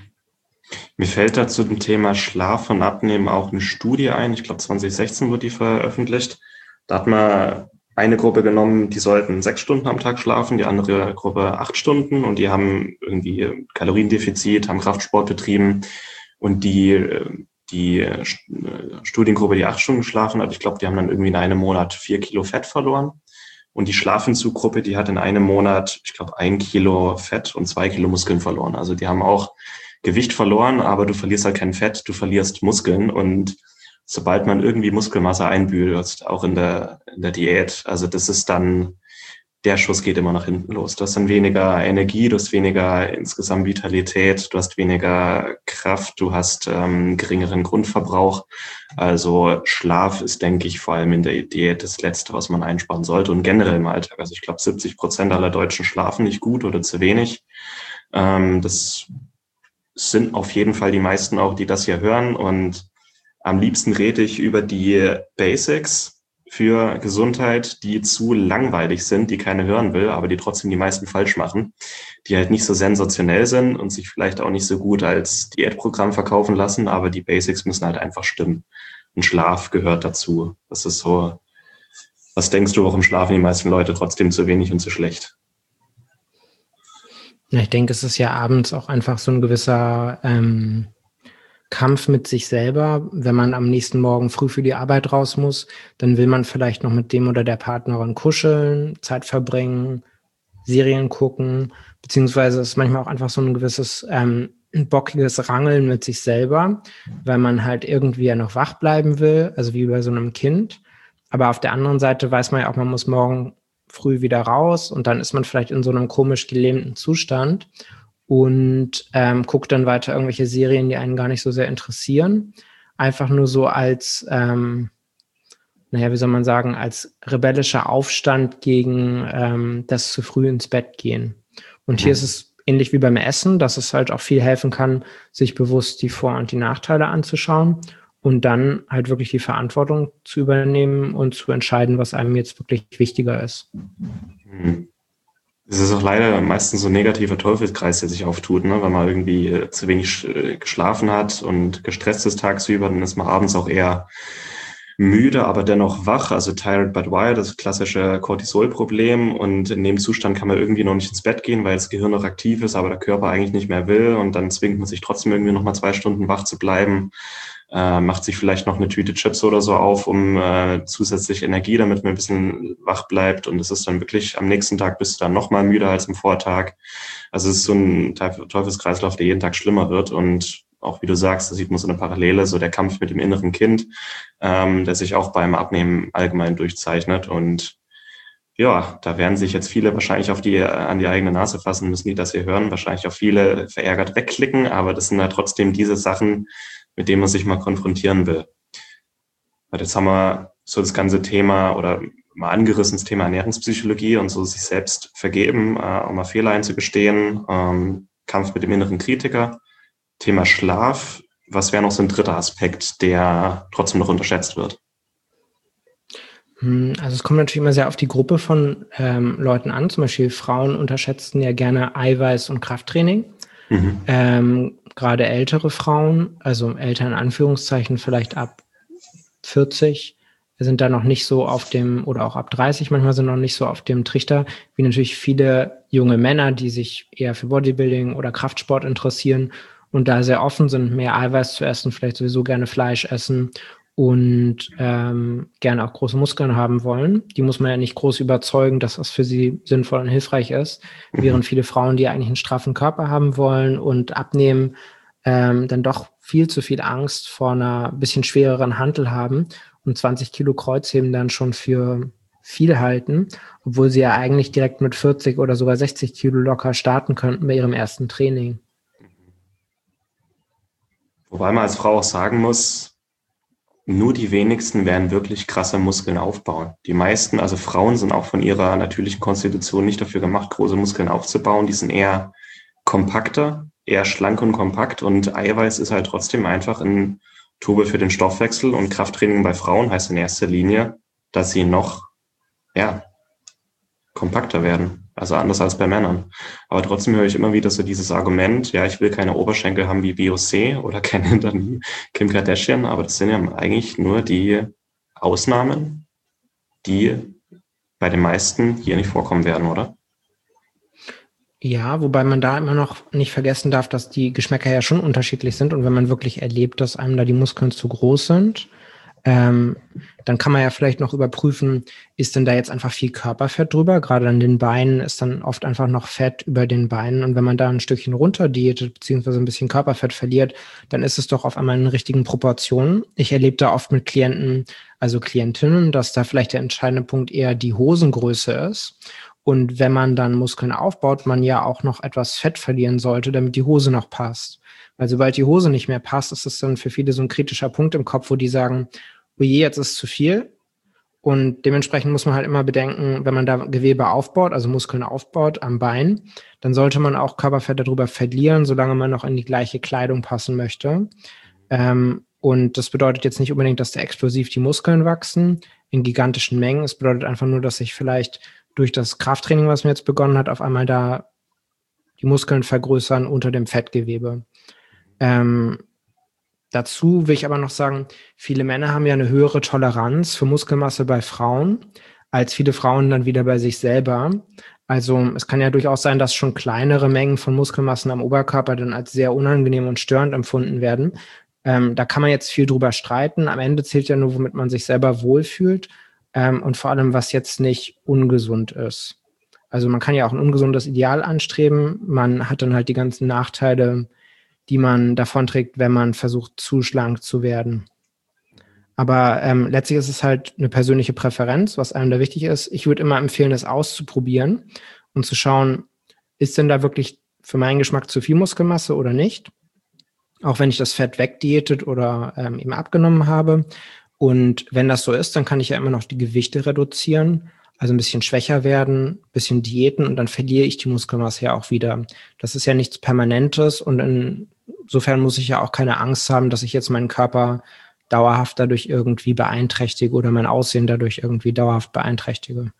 Mir fällt da zu dem Thema Schlaf und Abnehmen auch eine Studie ein. Ich glaube, zwanzig sechzehn wurde die veröffentlicht. Da hat man eine Gruppe genommen, die sollten sechs Stunden am Tag schlafen, die andere Gruppe acht Stunden und die haben irgendwie Kaloriendefizit, haben Kraftsport betrieben und die, die Studiengruppe, die acht Stunden geschlafen hat, ich glaube, die haben dann irgendwie in einem Monat vier Kilo Fett verloren und die Schlafentzuggruppe, die hat in einem Monat, ich glaube, ein Kilo Fett und zwei Kilo Muskeln verloren. Also die haben auch Gewicht verloren, aber du verlierst halt kein Fett, du verlierst Muskeln und sobald man irgendwie Muskelmasse einbüßt, auch in der, in der Diät, also das ist dann, der Schuss geht immer nach hinten los. Du hast dann weniger Energie, du hast weniger insgesamt Vitalität, du hast weniger Kraft, du hast ähm, geringeren Grundverbrauch. Also Schlaf ist, denke ich, vor allem in der Diät das Letzte, was man einsparen sollte und generell im Alltag. Also ich glaube, siebzig Prozent aller Deutschen schlafen nicht gut oder zu wenig. Ähm, das sind auf jeden Fall die meisten auch, die das hier hören und am liebsten rede ich über die Basics für Gesundheit, die zu langweilig sind, die keiner hören will, aber die trotzdem die meisten falsch machen, die halt nicht so sensationell sind und sich vielleicht auch nicht so gut als Diätprogramm verkaufen lassen, aber die Basics müssen halt einfach stimmen. Und Schlaf gehört dazu. Das ist so, was denkst du, warum schlafen die meisten Leute trotzdem zu wenig und zu schlecht? Ja, ich denke, es ist ja abends auch einfach so ein gewisser ähm, Kampf mit sich selber. Wenn man am nächsten Morgen früh für die Arbeit raus muss, dann will man vielleicht noch mit dem oder der Partnerin kuscheln, Zeit verbringen, Serien gucken, beziehungsweise es ist manchmal auch einfach so ein gewisses ähm, bockiges Rangeln mit sich selber, weil man halt irgendwie ja noch wach bleiben will, also wie bei so einem Kind. Aber auf der anderen Seite weiß man ja auch, man muss morgen früh wieder raus und dann ist man vielleicht in so einem komisch gelähmten Zustand und ähm, guckt dann weiter irgendwelche Serien, die einen gar nicht so sehr interessieren. einfach nur so als, ähm, naja, wie soll man sagen, als rebellischer Aufstand gegen ähm, das zu früh ins Bett gehen. Und hier ist es ähnlich wie beim Essen, dass es halt auch viel helfen kann, sich bewusst die Vor- und die Nachteile anzuschauen und dann halt wirklich die Verantwortung zu übernehmen und zu entscheiden, was einem jetzt wirklich wichtiger ist. Es ist auch leider meistens so ein negativer Teufelskreis, der sich auftut, ne? Wenn man irgendwie äh, zu wenig äh, geschlafen hat und gestresst ist tagsüber, dann ist man abends auch eher müde, aber dennoch wach, also tired but wired, das klassische Cortisol-Problem. Und in dem Zustand kann man irgendwie noch nicht ins Bett gehen, weil das Gehirn noch aktiv ist, aber der Körper eigentlich nicht mehr will. Und dann zwingt man sich trotzdem irgendwie noch mal zwei Stunden wach zu bleiben, äh, macht sich vielleicht noch eine Tüte Chips oder so auf, um äh, zusätzlich Energie, damit man ein bisschen wach bleibt. Und es ist dann wirklich, am nächsten Tag bist du dann noch mal müder als am Vortag. Also es ist so ein Teufelskreislauf, der jeden Tag schlimmer wird. Und auch wie du sagst, da sieht man so eine Parallele, so der Kampf mit dem inneren Kind, ähm, der sich auch beim Abnehmen allgemein durchzeichnet. Und ja, da werden sich jetzt viele wahrscheinlich auf die, an die eigene Nase fassen müssen, die das hier hören. Wahrscheinlich auch viele verärgert wegklicken, aber das sind ja trotzdem diese Sachen, mit denen man sich mal konfrontieren will. Weil jetzt haben wir so das ganze Thema oder mal angerissen, das Thema Ernährungspsychologie und so sich selbst vergeben, äh, auch mal Fehler einzugestehen, ähm, Kampf mit dem inneren Kritiker. Thema Schlaf, was wäre noch so ein dritter Aspekt, der trotzdem noch unterschätzt wird? Also es kommt natürlich immer sehr auf die Gruppe von ähm, Leuten an. Zum Beispiel Frauen unterschätzen ja gerne Eiweiß- und Krafttraining. Mhm. Ähm, gerade ältere Frauen, also älter in Anführungszeichen, vielleicht ab vierzig, sind da noch nicht so auf dem, oder auch ab dreißig manchmal sind noch nicht so auf dem Trichter, wie natürlich viele junge Männer, die sich eher für Bodybuilding oder Kraftsport interessieren und da sehr offen sind, mehr Eiweiß zu essen, vielleicht sowieso gerne Fleisch essen und ähm, gerne auch große Muskeln haben wollen. Die muss man ja nicht groß überzeugen, dass das für sie sinnvoll und hilfreich ist, mhm. während viele Frauen, die eigentlich einen straffen Körper haben wollen und abnehmen, ähm, dann doch viel zu viel Angst vor einer bisschen schwereren Hantel haben und zwanzig Kilo Kreuzheben dann schon für viel halten, obwohl sie ja eigentlich direkt mit vierzig oder sogar sechzig Kilo locker starten könnten bei ihrem ersten Training. Wobei man als Frau auch sagen muss, nur die wenigsten werden wirklich krasse Muskeln aufbauen. Die meisten, also Frauen, sind auch von ihrer natürlichen Konstitution nicht dafür gemacht, große Muskeln aufzubauen. Die sind eher kompakter, eher schlank und kompakt. Und Eiweiß ist halt trotzdem einfach ein Turbo für den Stoffwechsel. Und Krafttraining bei Frauen heißt in erster Linie, dass sie noch ja, kompakter werden. Also anders als bei Männern. Aber trotzdem höre ich immer wieder so dieses Argument, ja, ich will keine Oberschenkel haben wie Beyoncé oder keine Hintern wie Kim Kardashian, aber das sind ja eigentlich nur die Ausnahmen, die bei den meisten hier nicht vorkommen werden, oder? Ja, wobei man da immer noch nicht vergessen darf, dass die Geschmäcker ja schon unterschiedlich sind und wenn man wirklich erlebt, dass einem da die Muskeln zu groß sind, Ähm, dann kann man ja vielleicht noch überprüfen, ist denn da jetzt einfach viel Körperfett drüber? Gerade an den Beinen ist dann oft einfach noch Fett über den Beinen. Und wenn man da ein Stückchen runter diätet, beziehungsweise ein bisschen Körperfett verliert, dann ist es doch auf einmal in richtigen Proportionen. Ich erlebe da oft mit Klienten, also Klientinnen, dass da vielleicht der entscheidende Punkt eher die Hosengröße ist. Und wenn man dann Muskeln aufbaut, man ja auch noch etwas Fett verlieren sollte, damit die Hose noch passt. Weil sobald die Hose nicht mehr passt, ist es dann für viele so ein kritischer Punkt im Kopf, wo die sagen, oh je, jetzt ist es zu viel. Und dementsprechend muss man halt immer bedenken, wenn man da Gewebe aufbaut, also Muskeln aufbaut am Bein, dann sollte man auch Körperfett darüber verlieren, solange man noch in die gleiche Kleidung passen möchte. Ähm, und das bedeutet jetzt nicht unbedingt, dass da explosiv die Muskeln wachsen in gigantischen Mengen. Es bedeutet einfach nur, dass sich vielleicht durch das Krafttraining, was man jetzt begonnen hat, auf einmal da die Muskeln vergrößern unter dem Fettgewebe. Ähm, dazu will ich aber noch sagen, viele Männer haben ja eine höhere Toleranz für Muskelmasse bei Frauen, als viele Frauen dann wieder bei sich selber. Also es kann ja durchaus sein, dass schon kleinere Mengen von Muskelmassen am Oberkörper dann als sehr unangenehm und störend empfunden werden. Ähm, da kann man jetzt viel drüber streiten. Am Ende zählt ja nur, womit man sich selber wohlfühlt ähm, und vor allem, was jetzt nicht ungesund ist. Also man kann ja auch ein ungesundes Ideal anstreben. Man hat dann halt die ganzen Nachteile, die man davonträgt, wenn man versucht, zu schlank zu werden. Aber ähm, letztlich ist es halt eine persönliche Präferenz, was einem da wichtig ist. Ich würde immer empfehlen, das auszuprobieren und zu schauen, ist denn da wirklich für meinen Geschmack zu viel Muskelmasse oder nicht? auch wenn ich das Fett wegdiätet oder ähm, eben abgenommen habe. Und wenn das so ist, dann kann ich ja immer noch die Gewichte reduzieren, also ein bisschen schwächer werden, ein bisschen diäten und dann verliere ich die Muskelmasse ja auch wieder. Das ist ja nichts Permanentes und insofern muss ich ja auch keine Angst haben, dass ich jetzt meinen Körper dauerhaft dadurch irgendwie beeinträchtige oder mein Aussehen dadurch irgendwie dauerhaft beeinträchtige.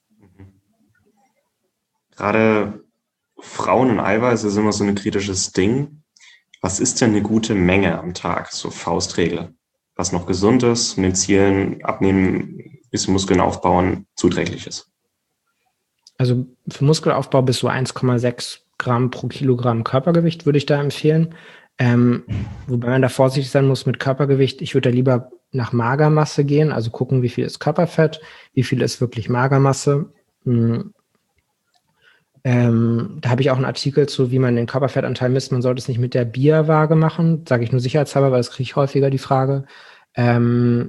Gerade Frauen und Eiweiß ist immer so ein kritisches Ding. Was ist denn eine gute Menge am Tag, so Faustregel? Was noch gesund ist, mit Zielen abnehmen, bisschen Muskeln aufbauen, zuträglich ist? Also für Muskelaufbau bis so eins Komma sechs Gramm pro Kilogramm Körpergewicht würde ich da empfehlen. Ähm, wobei man da vorsichtig sein muss mit Körpergewicht. Ich würde da lieber nach Magermasse gehen, also gucken, wie viel ist Körperfett, wie viel ist wirklich Magermasse. Hm. Ähm, da habe ich auch einen Artikel zu, wie man den Körperfettanteil misst. Man sollte es nicht mit der Bierwaage machen, sage ich nur sicherheitshalber, weil das kriege ich häufiger die Frage, ähm,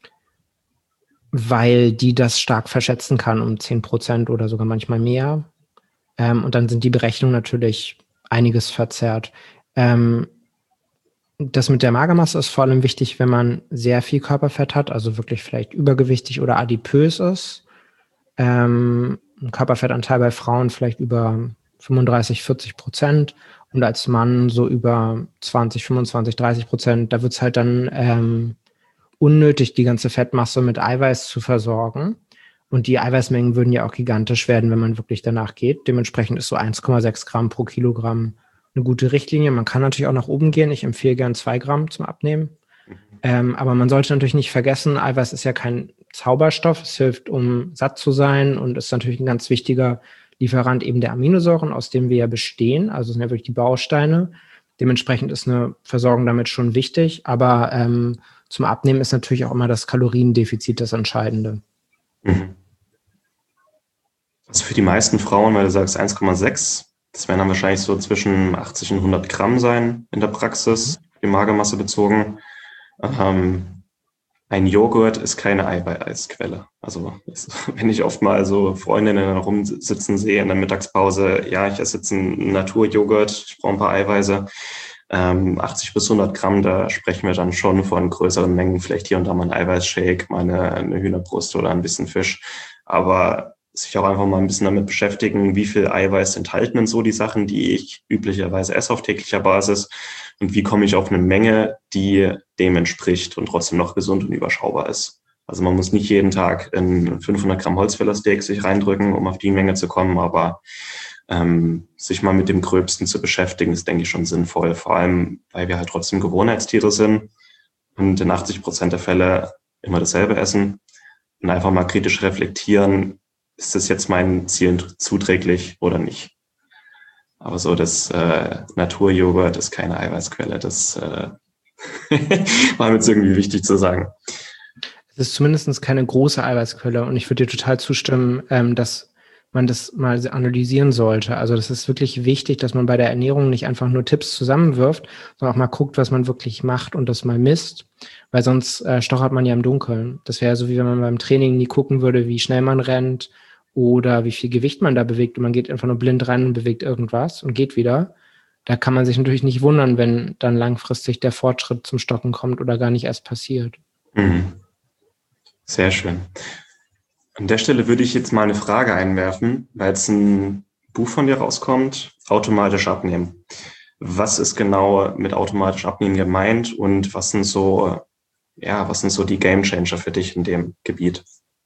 weil die das stark verschätzen kann um zehn Prozent oder sogar manchmal mehr. Ähm, und dann sind die Berechnungen natürlich einiges verzerrt. Ähm, das mit der Magermasse ist vor allem wichtig, wenn man sehr viel Körperfett hat, also wirklich vielleicht übergewichtig oder adipös ist. Ähm, ein Körperfettanteil bei Frauen vielleicht über fünfunddreißig, vierzig Prozent und als Mann so über zwanzig, fünfundzwanzig, dreißig Prozent. Da wird es halt dann ähm, unnötig, die ganze Fettmasse mit Eiweiß zu versorgen. Und die Eiweißmengen würden ja auch gigantisch werden, wenn man wirklich danach geht. Dementsprechend ist so eins Komma sechs Gramm pro Kilogramm eine gute Richtlinie. Man kann natürlich auch nach oben gehen. Ich empfehle gern zwei Gramm zum Abnehmen. Ähm, aber man sollte natürlich nicht vergessen, Eiweiß ist ja kein Zauberstoff. Es hilft, um satt zu sein und ist natürlich ein ganz wichtiger Lieferant eben der Aminosäuren, aus dem wir ja bestehen. Also sind ja wirklich die Bausteine. Dementsprechend ist eine Versorgung damit schon wichtig. Aber ähm, zum Abnehmen ist natürlich auch immer das Kaloriendefizit das Entscheidende. Mhm. Also für die meisten Frauen, weil du sagst eins Komma sechs, das werden dann wahrscheinlich so zwischen achtzig und hundert Gramm sein in der Praxis, die Magermasse bezogen. Ähm, ein Joghurt ist keine Eiweißquelle. Also wenn ich oft mal so Freundinnen rumsitzen sehe in der Mittagspause, ja, ich esse jetzt einen Naturjoghurt, ich brauche ein paar Eiweiße. Ähm, achtzig bis hundert Gramm, da sprechen wir dann schon von größeren Mengen, vielleicht hier und da mal ein Eiweißshake, mal eine, eine Hühnerbrust oder ein bisschen Fisch. Aber sich auch einfach mal ein bisschen damit beschäftigen, wie viel Eiweiß enthalten denn so die Sachen, die ich üblicherweise esse auf täglicher Basis und wie komme ich auf eine Menge, die dem entspricht und trotzdem noch gesund und überschaubar ist. Also man muss nicht jeden Tag in fünfhundert Gramm Holzfällersteak sich reindrücken, um auf die Menge zu kommen, aber ähm, sich mal mit dem Gröbsten zu beschäftigen, ist, denke ich, schon sinnvoll, vor allem, weil wir halt trotzdem Gewohnheitstiere sind und in achtzig Prozent der Fälle immer dasselbe essen und einfach mal kritisch reflektieren, ist das jetzt meinen Zielen zuträglich oder nicht? Aber so das äh, Naturjoghurt ist keine Eiweißquelle. Das äh, war mir jetzt irgendwie wichtig zu sagen. Es ist zumindest keine große Eiweißquelle und ich würde dir total zustimmen, ähm, dass man das mal analysieren sollte. Also das ist wirklich wichtig, dass man bei der Ernährung nicht einfach nur Tipps zusammenwirft, sondern auch mal guckt, was man wirklich macht und das mal misst, weil sonst äh, stochert man ja im Dunkeln. Das wäre so, wie wenn man beim Training nie gucken würde, wie schnell man rennt oder wie viel Gewicht man da bewegt und man geht einfach nur blind rein und bewegt irgendwas und geht wieder. Da kann man sich natürlich nicht wundern, wenn dann langfristig der Fortschritt zum Stocken kommt oder gar nicht erst passiert. Mhm. Sehr schön. An der Stelle würde ich jetzt mal eine Frage einwerfen, weil jetzt ein Buch von dir rauskommt, automatisch abnehmen. Was ist genau mit automatisch abnehmen gemeint und was sind so, ja, was sind so die Gamechanger für dich in dem Gebiet?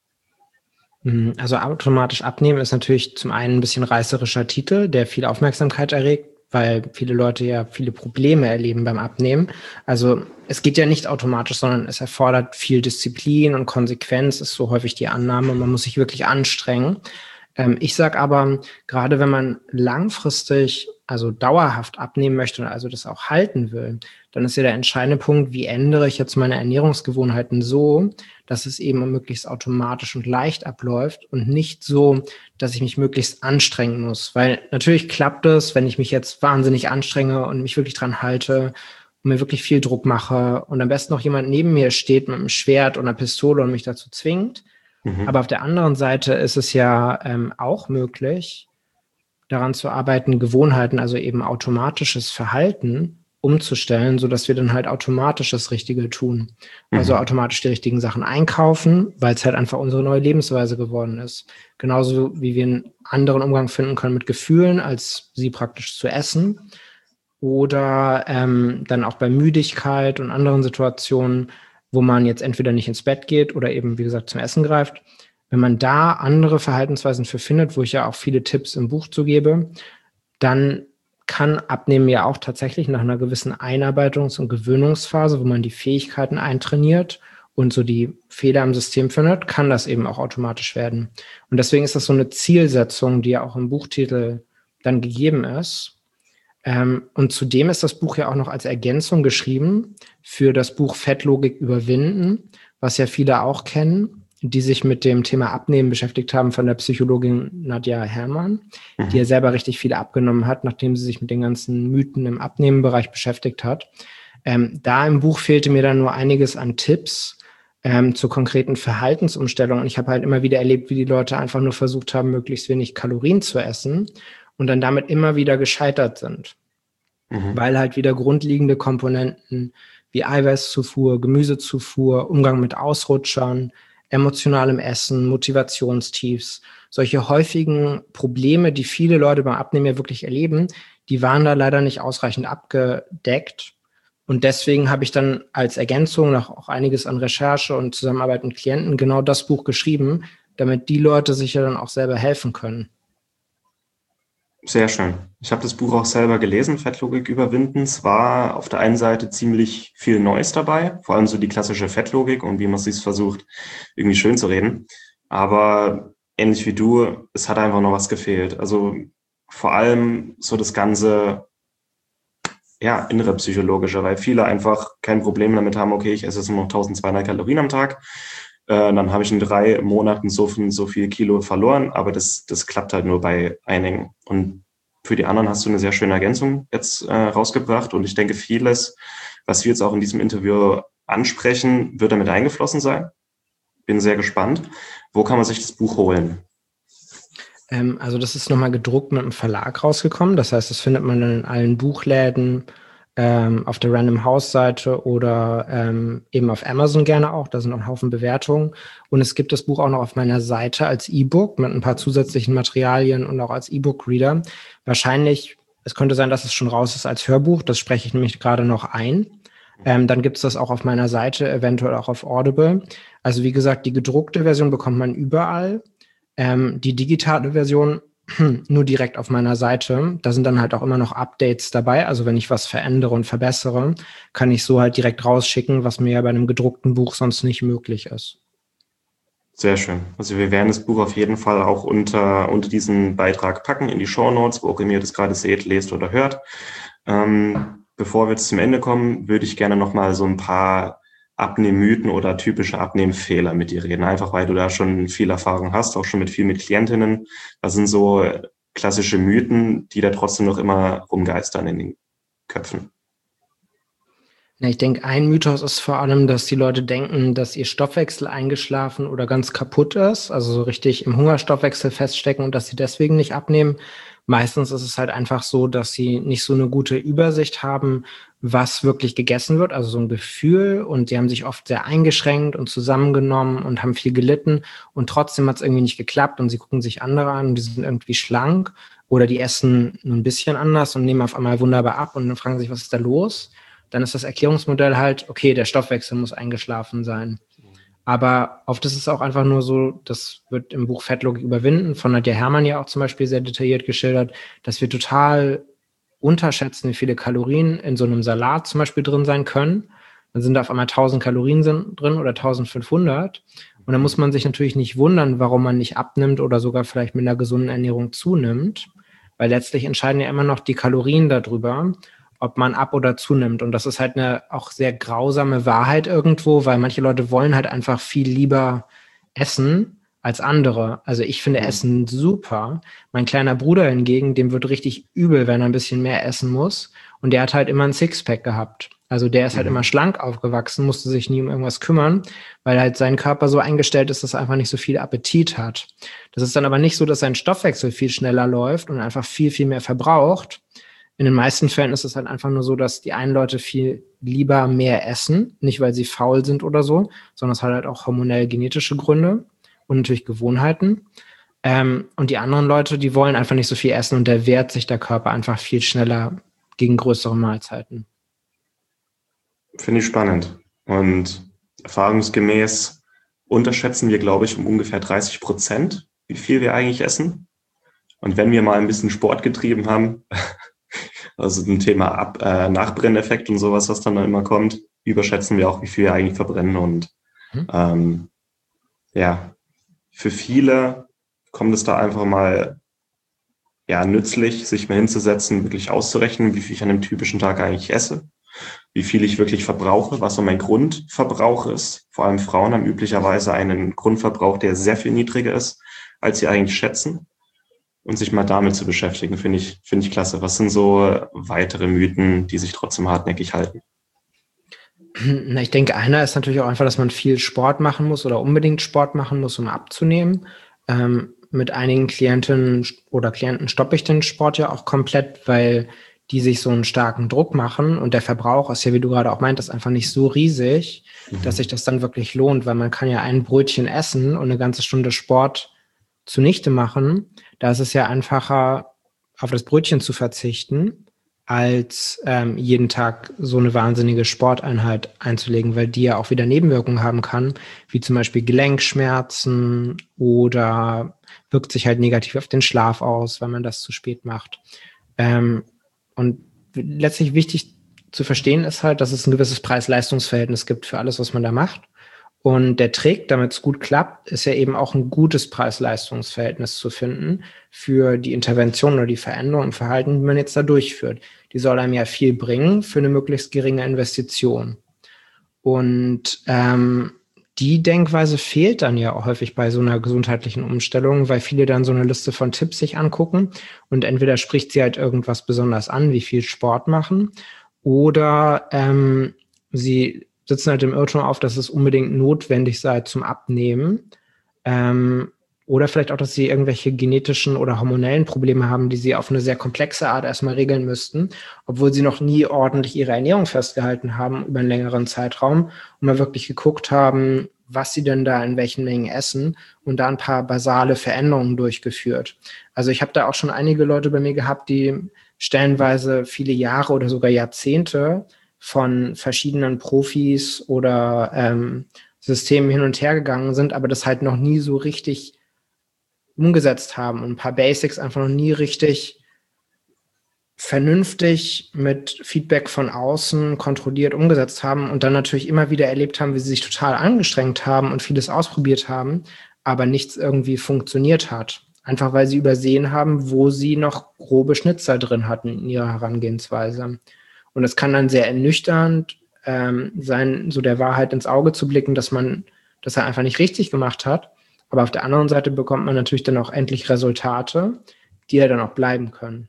Also automatisch abnehmen ist natürlich zum einen ein bisschen reißerischer Titel, der viel Aufmerksamkeit erregt, weil viele Leute ja viele Probleme erleben beim Abnehmen. Also es geht ja nicht automatisch, sondern es erfordert viel Disziplin und Konsequenz, ist so häufig die Annahme. Man muss sich wirklich anstrengen. Ähm, ich sage aber, gerade wenn man langfristig, also dauerhaft abnehmen möchte und also das auch halten will, dann ist ja der entscheidende Punkt, wie ändere ich jetzt meine Ernährungsgewohnheiten so, dass es eben möglichst automatisch und leicht abläuft und nicht so, dass ich mich möglichst anstrengen muss. Weil natürlich klappt es, wenn ich mich jetzt wahnsinnig anstrenge und mich wirklich dran halte und mir wirklich viel Druck mache und am besten noch jemand neben mir steht mit einem Schwert und einer Pistole und mich dazu zwingt. Mhm. Aber auf der anderen Seite ist es ja ähm, auch möglich, daran zu arbeiten, Gewohnheiten, also eben automatisches Verhalten umzustellen, sodass wir dann halt automatisch das Richtige tun. Also automatisch die richtigen Sachen einkaufen, weil es halt einfach unsere neue Lebensweise geworden ist. Genauso wie wir einen anderen Umgang finden können mit Gefühlen, als sie praktisch zu essen. Oder ähm, dann auch bei Müdigkeit und anderen Situationen, wo man jetzt entweder nicht ins Bett geht oder eben, wie gesagt, zum Essen greift. Wenn man da andere Verhaltensweisen für findet, wo ich ja auch viele Tipps im Buch zugebe, dann kann Abnehmen ja auch tatsächlich nach einer gewissen Einarbeitungs- und Gewöhnungsphase, wo man die Fähigkeiten eintrainiert und so die Fehler im System findet, kann das eben auch automatisch werden. Und deswegen ist das so eine Zielsetzung, die ja auch im Buchtitel dann gegeben ist. Ähm, und zudem ist das Buch ja auch noch als Ergänzung geschrieben für das Buch Fettlogik überwinden, was ja viele auch kennen, die sich mit dem Thema Abnehmen beschäftigt haben, von der Psychologin Nadja Herrmann, mhm. die ja selber richtig viel abgenommen hat, nachdem sie sich mit den ganzen Mythen im Abnehmenbereich beschäftigt hat. Ähm, da im Buch fehlte mir dann nur einiges an Tipps ähm, zur konkreten Verhaltensumstellung. Und ich habe halt immer wieder erlebt, wie die Leute einfach nur versucht haben, möglichst wenig Kalorien zu essen und dann damit immer wieder gescheitert sind. Mhm. Weil halt wieder grundlegende Komponenten wie Eiweißzufuhr, Gemüsezufuhr, Umgang mit Ausrutschern, emotionalem Essen, Motivationstiefs, solche häufigen Probleme, die viele Leute beim Abnehmen ja wirklich erleben, die waren da leider nicht ausreichend abgedeckt. Und deswegen habe ich dann als Ergänzung noch auch einiges an Recherche und Zusammenarbeit mit Klienten genau das Buch geschrieben, damit die Leute sich ja dann auch selber helfen können. Sehr schön. Ich habe das Buch auch selber gelesen, Fettlogik überwinden. Es war auf der einen Seite ziemlich viel Neues dabei, vor allem so die klassische Fettlogik und wie man es sich versucht, irgendwie schön zu reden. Aber ähnlich wie du, es hat einfach noch was gefehlt. Also vor allem so das ganze, ja, innere psychologische, weil viele einfach kein Problem damit haben, okay, ich esse jetzt nur noch eintausendzweihundert Kalorien am Tag. Äh, dann habe ich in drei Monaten so viel, so viel Kilo verloren, aber das, das klappt halt nur bei einigen. Und für die anderen hast du eine sehr schöne Ergänzung jetzt äh, rausgebracht. Und ich denke, vieles, was wir jetzt auch in diesem Interview ansprechen, wird damit eingeflossen sein. Bin sehr gespannt. Wo kann man sich das Buch holen? Ähm, also das ist nochmal gedruckt mit einem Verlag rausgekommen. Das heißt, das findet man dann in allen Buchläden, Ähm, auf der Random House Seite oder ähm, eben auf Amazon gerne auch. Da sind auch ein Haufen Bewertungen. Und es gibt das Buch auch noch auf meiner Seite als E-Book mit ein paar zusätzlichen Materialien und auch als E-Book-Reader. Wahrscheinlich, es könnte sein, dass es schon raus ist als Hörbuch. Das spreche ich nämlich gerade noch ein. Ähm, dann gibt es das auch auf meiner Seite, eventuell auch auf Audible. Also wie gesagt, die gedruckte Version bekommt man überall. Ähm, die digitale Version nur direkt auf meiner Seite. Da sind dann halt auch immer noch Updates dabei. Also wenn ich was verändere und verbessere, kann ich so halt direkt rausschicken, was mir ja bei einem gedruckten Buch sonst nicht möglich ist. Sehr schön. Also wir werden das Buch auf jeden Fall auch unter, unter diesen Beitrag packen, in die Shownotes, wo auch immer ihr das gerade seht, lest oder hört. Ähm, bevor wir jetzt zum Ende kommen, würde ich gerne nochmal so ein paar Abnehmmythen oder typische Abnehmfehler mit dir reden, einfach weil du da schon viel Erfahrung hast, auch schon mit viel mit Klientinnen. Das sind so klassische Mythen, die da trotzdem noch immer rumgeistern in den Köpfen. Ja, ich denke, ein Mythos ist vor allem, dass die Leute denken, dass ihr Stoffwechsel eingeschlafen oder ganz kaputt ist, also so richtig im Hungerstoffwechsel feststecken und dass sie deswegen nicht abnehmen. Meistens ist es halt einfach so, dass sie nicht so eine gute Übersicht haben, was wirklich gegessen wird, also so ein Gefühl, und sie haben sich oft sehr eingeschränkt und zusammengenommen und haben viel gelitten und trotzdem hat es irgendwie nicht geklappt und sie gucken sich andere an und die sind irgendwie schlank oder die essen nur ein bisschen anders und nehmen auf einmal wunderbar ab und dann fragen sich, was ist da los? Dann ist das Erklärungsmodell halt, okay, der Stoffwechsel muss eingeschlafen sein. Aber oft ist es auch einfach nur so, das wird im Buch Fettlogik überwinden, von Nadja Herrmann ja auch zum Beispiel sehr detailliert geschildert, dass wir total unterschätzen, wie viele Kalorien in so einem Salat zum Beispiel drin sein können. Dann sind da auf einmal tausend Kalorien sind drin oder eintausendfünfhundert. Und dann muss man sich natürlich nicht wundern, warum man nicht abnimmt oder sogar vielleicht mit einer gesunden Ernährung zunimmt. Weil letztlich entscheiden ja immer noch die Kalorien darüber, ob man ab- oder zunimmt. Und das ist halt eine auch sehr grausame Wahrheit irgendwo, weil manche Leute wollen halt einfach viel lieber essen als andere. Also ich finde Essen super. Mein kleiner Bruder hingegen, dem wird richtig übel, wenn er ein bisschen mehr essen muss. Und der hat halt immer ein Sixpack gehabt. Also der ist halt immer schlank aufgewachsen, musste sich nie um irgendwas kümmern, weil halt sein Körper so eingestellt ist, dass er einfach nicht so viel Appetit hat. Das ist dann aber nicht so, dass sein Stoffwechsel viel schneller läuft und einfach viel, viel mehr verbraucht. in den meisten Fällen ist es halt einfach nur so, dass die einen Leute viel lieber mehr essen, nicht weil sie faul sind oder so, sondern es hat halt auch hormonell genetische Gründe und natürlich Gewohnheiten. Ähm, und die anderen Leute, die wollen einfach nicht so viel essen und da wehrt sich der Körper einfach viel schneller gegen größere Mahlzeiten. Finde ich spannend. Und erfahrungsgemäß unterschätzen wir, glaube ich, um ungefähr dreißig Prozent, wie viel wir eigentlich essen. Und wenn wir mal ein bisschen Sport getrieben haben, also ein Thema Ab- äh, Nachbrenneffekt und sowas, was dann immer kommt, überschätzen wir auch, wie viel wir eigentlich verbrennen. Und mhm. ähm, ja, für viele kommt es da einfach mal ja nützlich, sich mal hinzusetzen, wirklich auszurechnen, wie viel ich an einem typischen Tag eigentlich esse, wie viel ich wirklich verbrauche, was so mein Grundverbrauch ist. Vor allem Frauen haben üblicherweise einen Grundverbrauch, der sehr viel niedriger ist, als sie eigentlich schätzen. Und sich mal damit zu beschäftigen, finde ich, finde ich klasse. Was sind so weitere Mythen, die sich trotzdem hartnäckig halten? Na, ich denke, einer ist natürlich auch einfach, dass man viel Sport machen muss oder unbedingt Sport machen muss, um abzunehmen. Ähm, mit einigen Klientinnen oder Klienten stoppe ich den Sport ja auch komplett, weil die sich so einen starken Druck machen und der Verbrauch ist ja, wie du gerade auch meintest, einfach nicht so riesig, mhm. dass sich das dann wirklich lohnt, weil man kann ja ein Brötchen essen und eine ganze Stunde Sport zunichte machen. Da ist es ja einfacher, auf das Brötchen zu verzichten, als ähm, jeden Tag so eine wahnsinnige Sporteinheit einzulegen, weil die ja auch wieder Nebenwirkungen haben kann, wie zum Beispiel Gelenkschmerzen oder wirkt sich halt negativ auf den Schlaf aus, wenn man das zu spät macht. Ähm, und letztlich wichtig zu verstehen ist halt, dass es ein gewisses Preis-Leistungs-Verhältnis gibt für alles, was man da macht. Und der Trick, damit es gut klappt, ist ja eben auch ein gutes Preis-Leistungs-Verhältnis zu finden für die Intervention oder die Veränderung im Verhalten, die man jetzt da durchführt. Die soll einem ja viel bringen für eine möglichst geringe Investition. Und ähm, die Denkweise fehlt dann ja auch häufig bei so einer gesundheitlichen Umstellung, weil viele dann so eine Liste von Tipps sich angucken und entweder spricht sie halt irgendwas besonders an, wie viel Sport machen, oder ähm, sie sitzen halt im Irrtum auf, dass es unbedingt notwendig sei zum Abnehmen. Ähm, oder vielleicht auch, dass sie irgendwelche genetischen oder hormonellen Probleme haben, die sie auf eine sehr komplexe Art erstmal regeln müssten, obwohl sie noch nie ordentlich ihre Ernährung festgehalten haben über einen längeren Zeitraum und mal wirklich geguckt haben, was sie denn da in welchen Mengen essen und da ein paar basale Veränderungen durchgeführt. Also ich habe da auch schon einige Leute bei mir gehabt, die stellenweise viele Jahre oder sogar Jahrzehnte von verschiedenen Profis oder ähm, Systemen hin und her gegangen sind, aber das halt noch nie so richtig umgesetzt haben und ein paar Basics einfach noch nie richtig vernünftig mit Feedback von außen kontrolliert umgesetzt haben und dann natürlich immer wieder erlebt haben, wie sie sich total angestrengt haben und vieles ausprobiert haben, aber nichts irgendwie funktioniert hat. Einfach weil sie übersehen haben, wo sie noch grobe Schnitzer drin hatten in ihrer Herangehensweise. Und es kann dann sehr ernüchternd ähm, sein, so der Wahrheit ins Auge zu blicken, dass man das er einfach nicht richtig gemacht hat. Aber auf der anderen Seite bekommt man natürlich dann auch endlich Resultate, die ja dann auch bleiben können.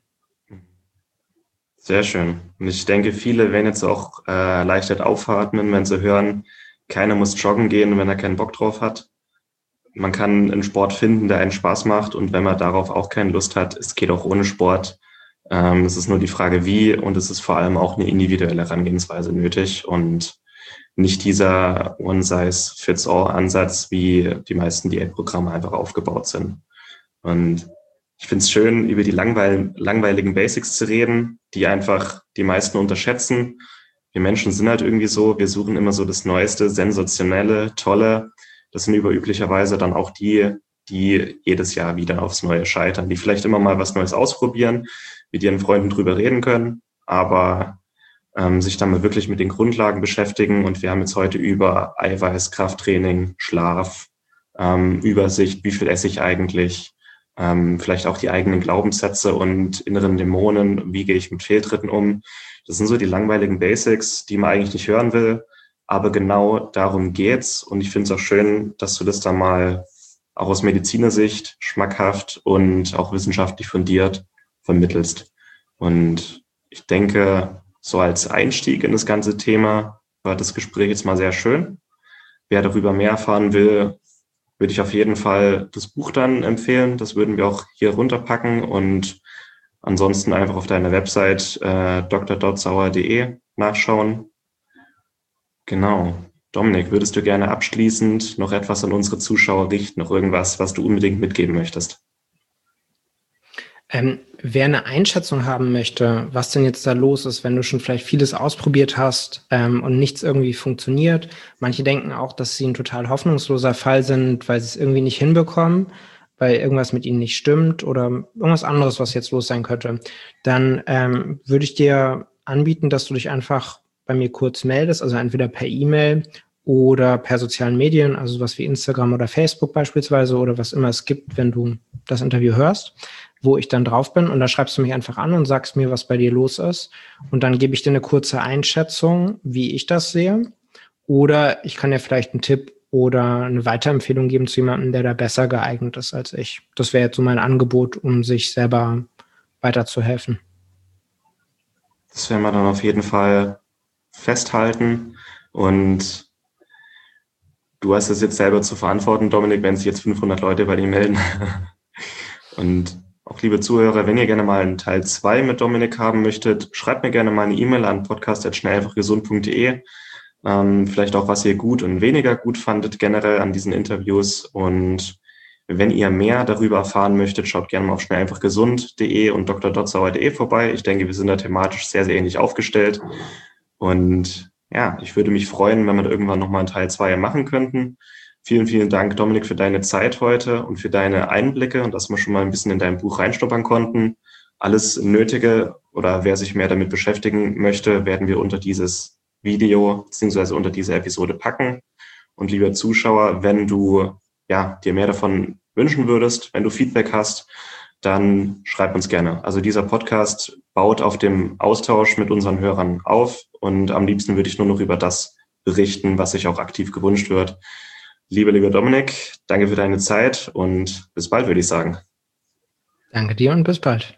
Sehr schön. Und ich denke, viele werden jetzt auch äh, erleichtert aufatmen, wenn sie hören, keiner muss joggen gehen, wenn er keinen Bock drauf hat. Man kann einen Sport finden, der einen Spaß macht. Und wenn man darauf auch keine Lust hat, es geht auch ohne Sport. Ähm, es ist nur die Frage, wie. Und es ist vor allem auch eine individuelle Herangehensweise nötig und nicht dieser One-Size-Fits-All-Ansatz, wie die meisten Diätprogramme einfach aufgebaut sind. Und ich finde es schön, über die langweil- langweiligen Basics zu reden, die einfach die meisten unterschätzen. Wir Menschen sind halt irgendwie so, wir suchen immer so das Neueste, Sensationelle, Tolle. Das sind überüblicherweise dann auch die, die jedes Jahr wieder aufs Neue scheitern, die vielleicht immer mal was Neues ausprobieren, mit ihren Freunden drüber reden können, aber ähm, sich dann mal wirklich mit den Grundlagen beschäftigen. Und wir haben jetzt heute über Eiweiß, Krafttraining, Schlaf, ähm, Übersicht, wie viel esse ich eigentlich, ähm, vielleicht auch die eigenen Glaubenssätze und inneren Dämonen, wie gehe ich mit Fehltritten um. Das sind so die langweiligen Basics, die man eigentlich nicht hören will, aber genau darum geht's. Und ich finde es auch schön, dass du das da mal auch aus Medizinersicht schmackhaft und auch wissenschaftlich fundiert vermittelst. Und ich denke, so als Einstieg in das ganze Thema war das Gespräch jetzt mal sehr schön. Wer darüber mehr erfahren will, würde ich auf jeden Fall das Buch dann empfehlen. Das würden wir auch hier runterpacken. Und Ansonsten einfach auf deiner Website äh, d r dotzauer punkt d e nachschauen. Genau. Dominik, würdest du gerne abschließend noch etwas an unsere Zuschauer richten, noch irgendwas, was du unbedingt mitgeben möchtest? Ähm, wer eine Einschätzung haben möchte, was denn jetzt da los ist, wenn du schon vielleicht vieles ausprobiert hast ähm, und nichts irgendwie funktioniert. Manche denken auch, dass sie ein total hoffnungsloser Fall sind, weil sie es irgendwie nicht hinbekommen, weil irgendwas mit ihnen nicht stimmt oder irgendwas anderes, was jetzt los sein könnte. Dann ähm, würde ich dir anbieten, dass du dich einfach bei mir kurz meldest, also entweder per E-Mail oder per sozialen Medien, also sowas wie Instagram oder Facebook beispielsweise oder was immer es gibt, wenn du das Interview hörst, wo ich dann drauf bin und da schreibst du mich einfach an und sagst mir, was bei dir los ist und dann gebe ich dir eine kurze Einschätzung, wie ich das sehe oder ich kann dir vielleicht einen Tipp oder eine Weiterempfehlung geben zu jemandem, der da besser geeignet ist als ich. Das wäre jetzt so mein Angebot, um sich selber weiterzuhelfen. Das werden wir dann auf jeden Fall festhalten und du hast es jetzt selber zu verantworten, Dominik, wenn sich jetzt fünfhundert Leute bei dir melden. Und auch liebe Zuhörer, wenn ihr gerne mal einen Teil zwei mit Dominik haben möchtet, schreibt mir gerne mal eine E-Mail an podcast at schnell einfach gesund punkt d e. Ähm, vielleicht auch, was ihr gut und weniger gut fandet generell an diesen Interviews. Und wenn ihr mehr darüber erfahren möchtet, schaut gerne mal auf schnell einfach gesund punkt d e und d r dotzauer punkt d e vorbei. Ich denke, wir sind da thematisch sehr, sehr ähnlich aufgestellt. Und ja, ich würde mich freuen, wenn wir da irgendwann nochmal einen Teil zwei machen könnten. Vielen, vielen Dank, Dominik, für deine Zeit heute und für deine Einblicke und dass wir schon mal ein bisschen in dein Buch reinschnuppern konnten. Alles Nötige oder wer sich mehr damit beschäftigen möchte, werden wir unter dieses Video bzw. unter diese Episode packen. Und lieber Zuschauer, wenn du ja, dir mehr davon wünschen würdest, wenn du Feedback hast, dann schreib uns gerne. Also dieser Podcast baut auf dem Austausch mit unseren Hörern auf und am liebsten würde ich nur noch über das berichten, was sich auch aktiv gewünscht wird. Lieber, lieber Dominik, danke für deine Zeit und bis bald, würde ich sagen. Danke dir und bis bald.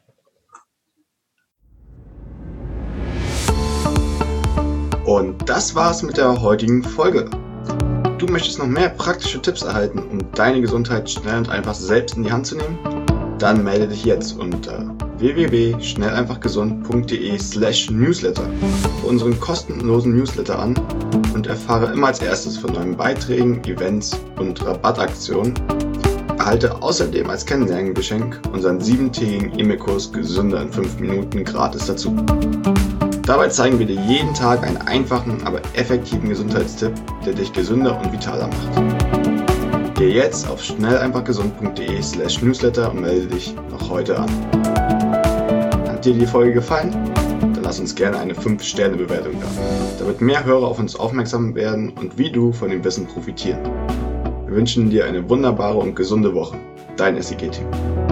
Und das war's mit der heutigen Folge. Du möchtest noch mehr praktische Tipps erhalten, um deine Gesundheit schnell und einfach selbst in die Hand zu nehmen? Dann melde dich jetzt unter w w w punkt schnell einfach gesund punkt d e slash newsletter für unseren kostenlosen Newsletter an und erfahre immer als erstes von neuen Beiträgen, Events und Rabattaktionen. Erhalte außerdem als Kennenlerngeschenk unseren siebentägigen E-Mail-Kurs Gesünder in fünf Minuten gratis dazu. Dabei zeigen wir dir jeden Tag einen einfachen, aber effektiven Gesundheitstipp, der dich gesünder und vitaler macht. Geh jetzt auf schnell einfach gesund punkt d e slash newsletter und melde dich noch heute an. Hat dir die Folge gefallen? Dann lass uns gerne eine fünf Sterne Bewertung da, damit mehr Hörer auf uns aufmerksam werden und wie du von dem Wissen profitieren. Wir wünschen dir eine wunderbare und gesunde Woche. Dein S I G-Team.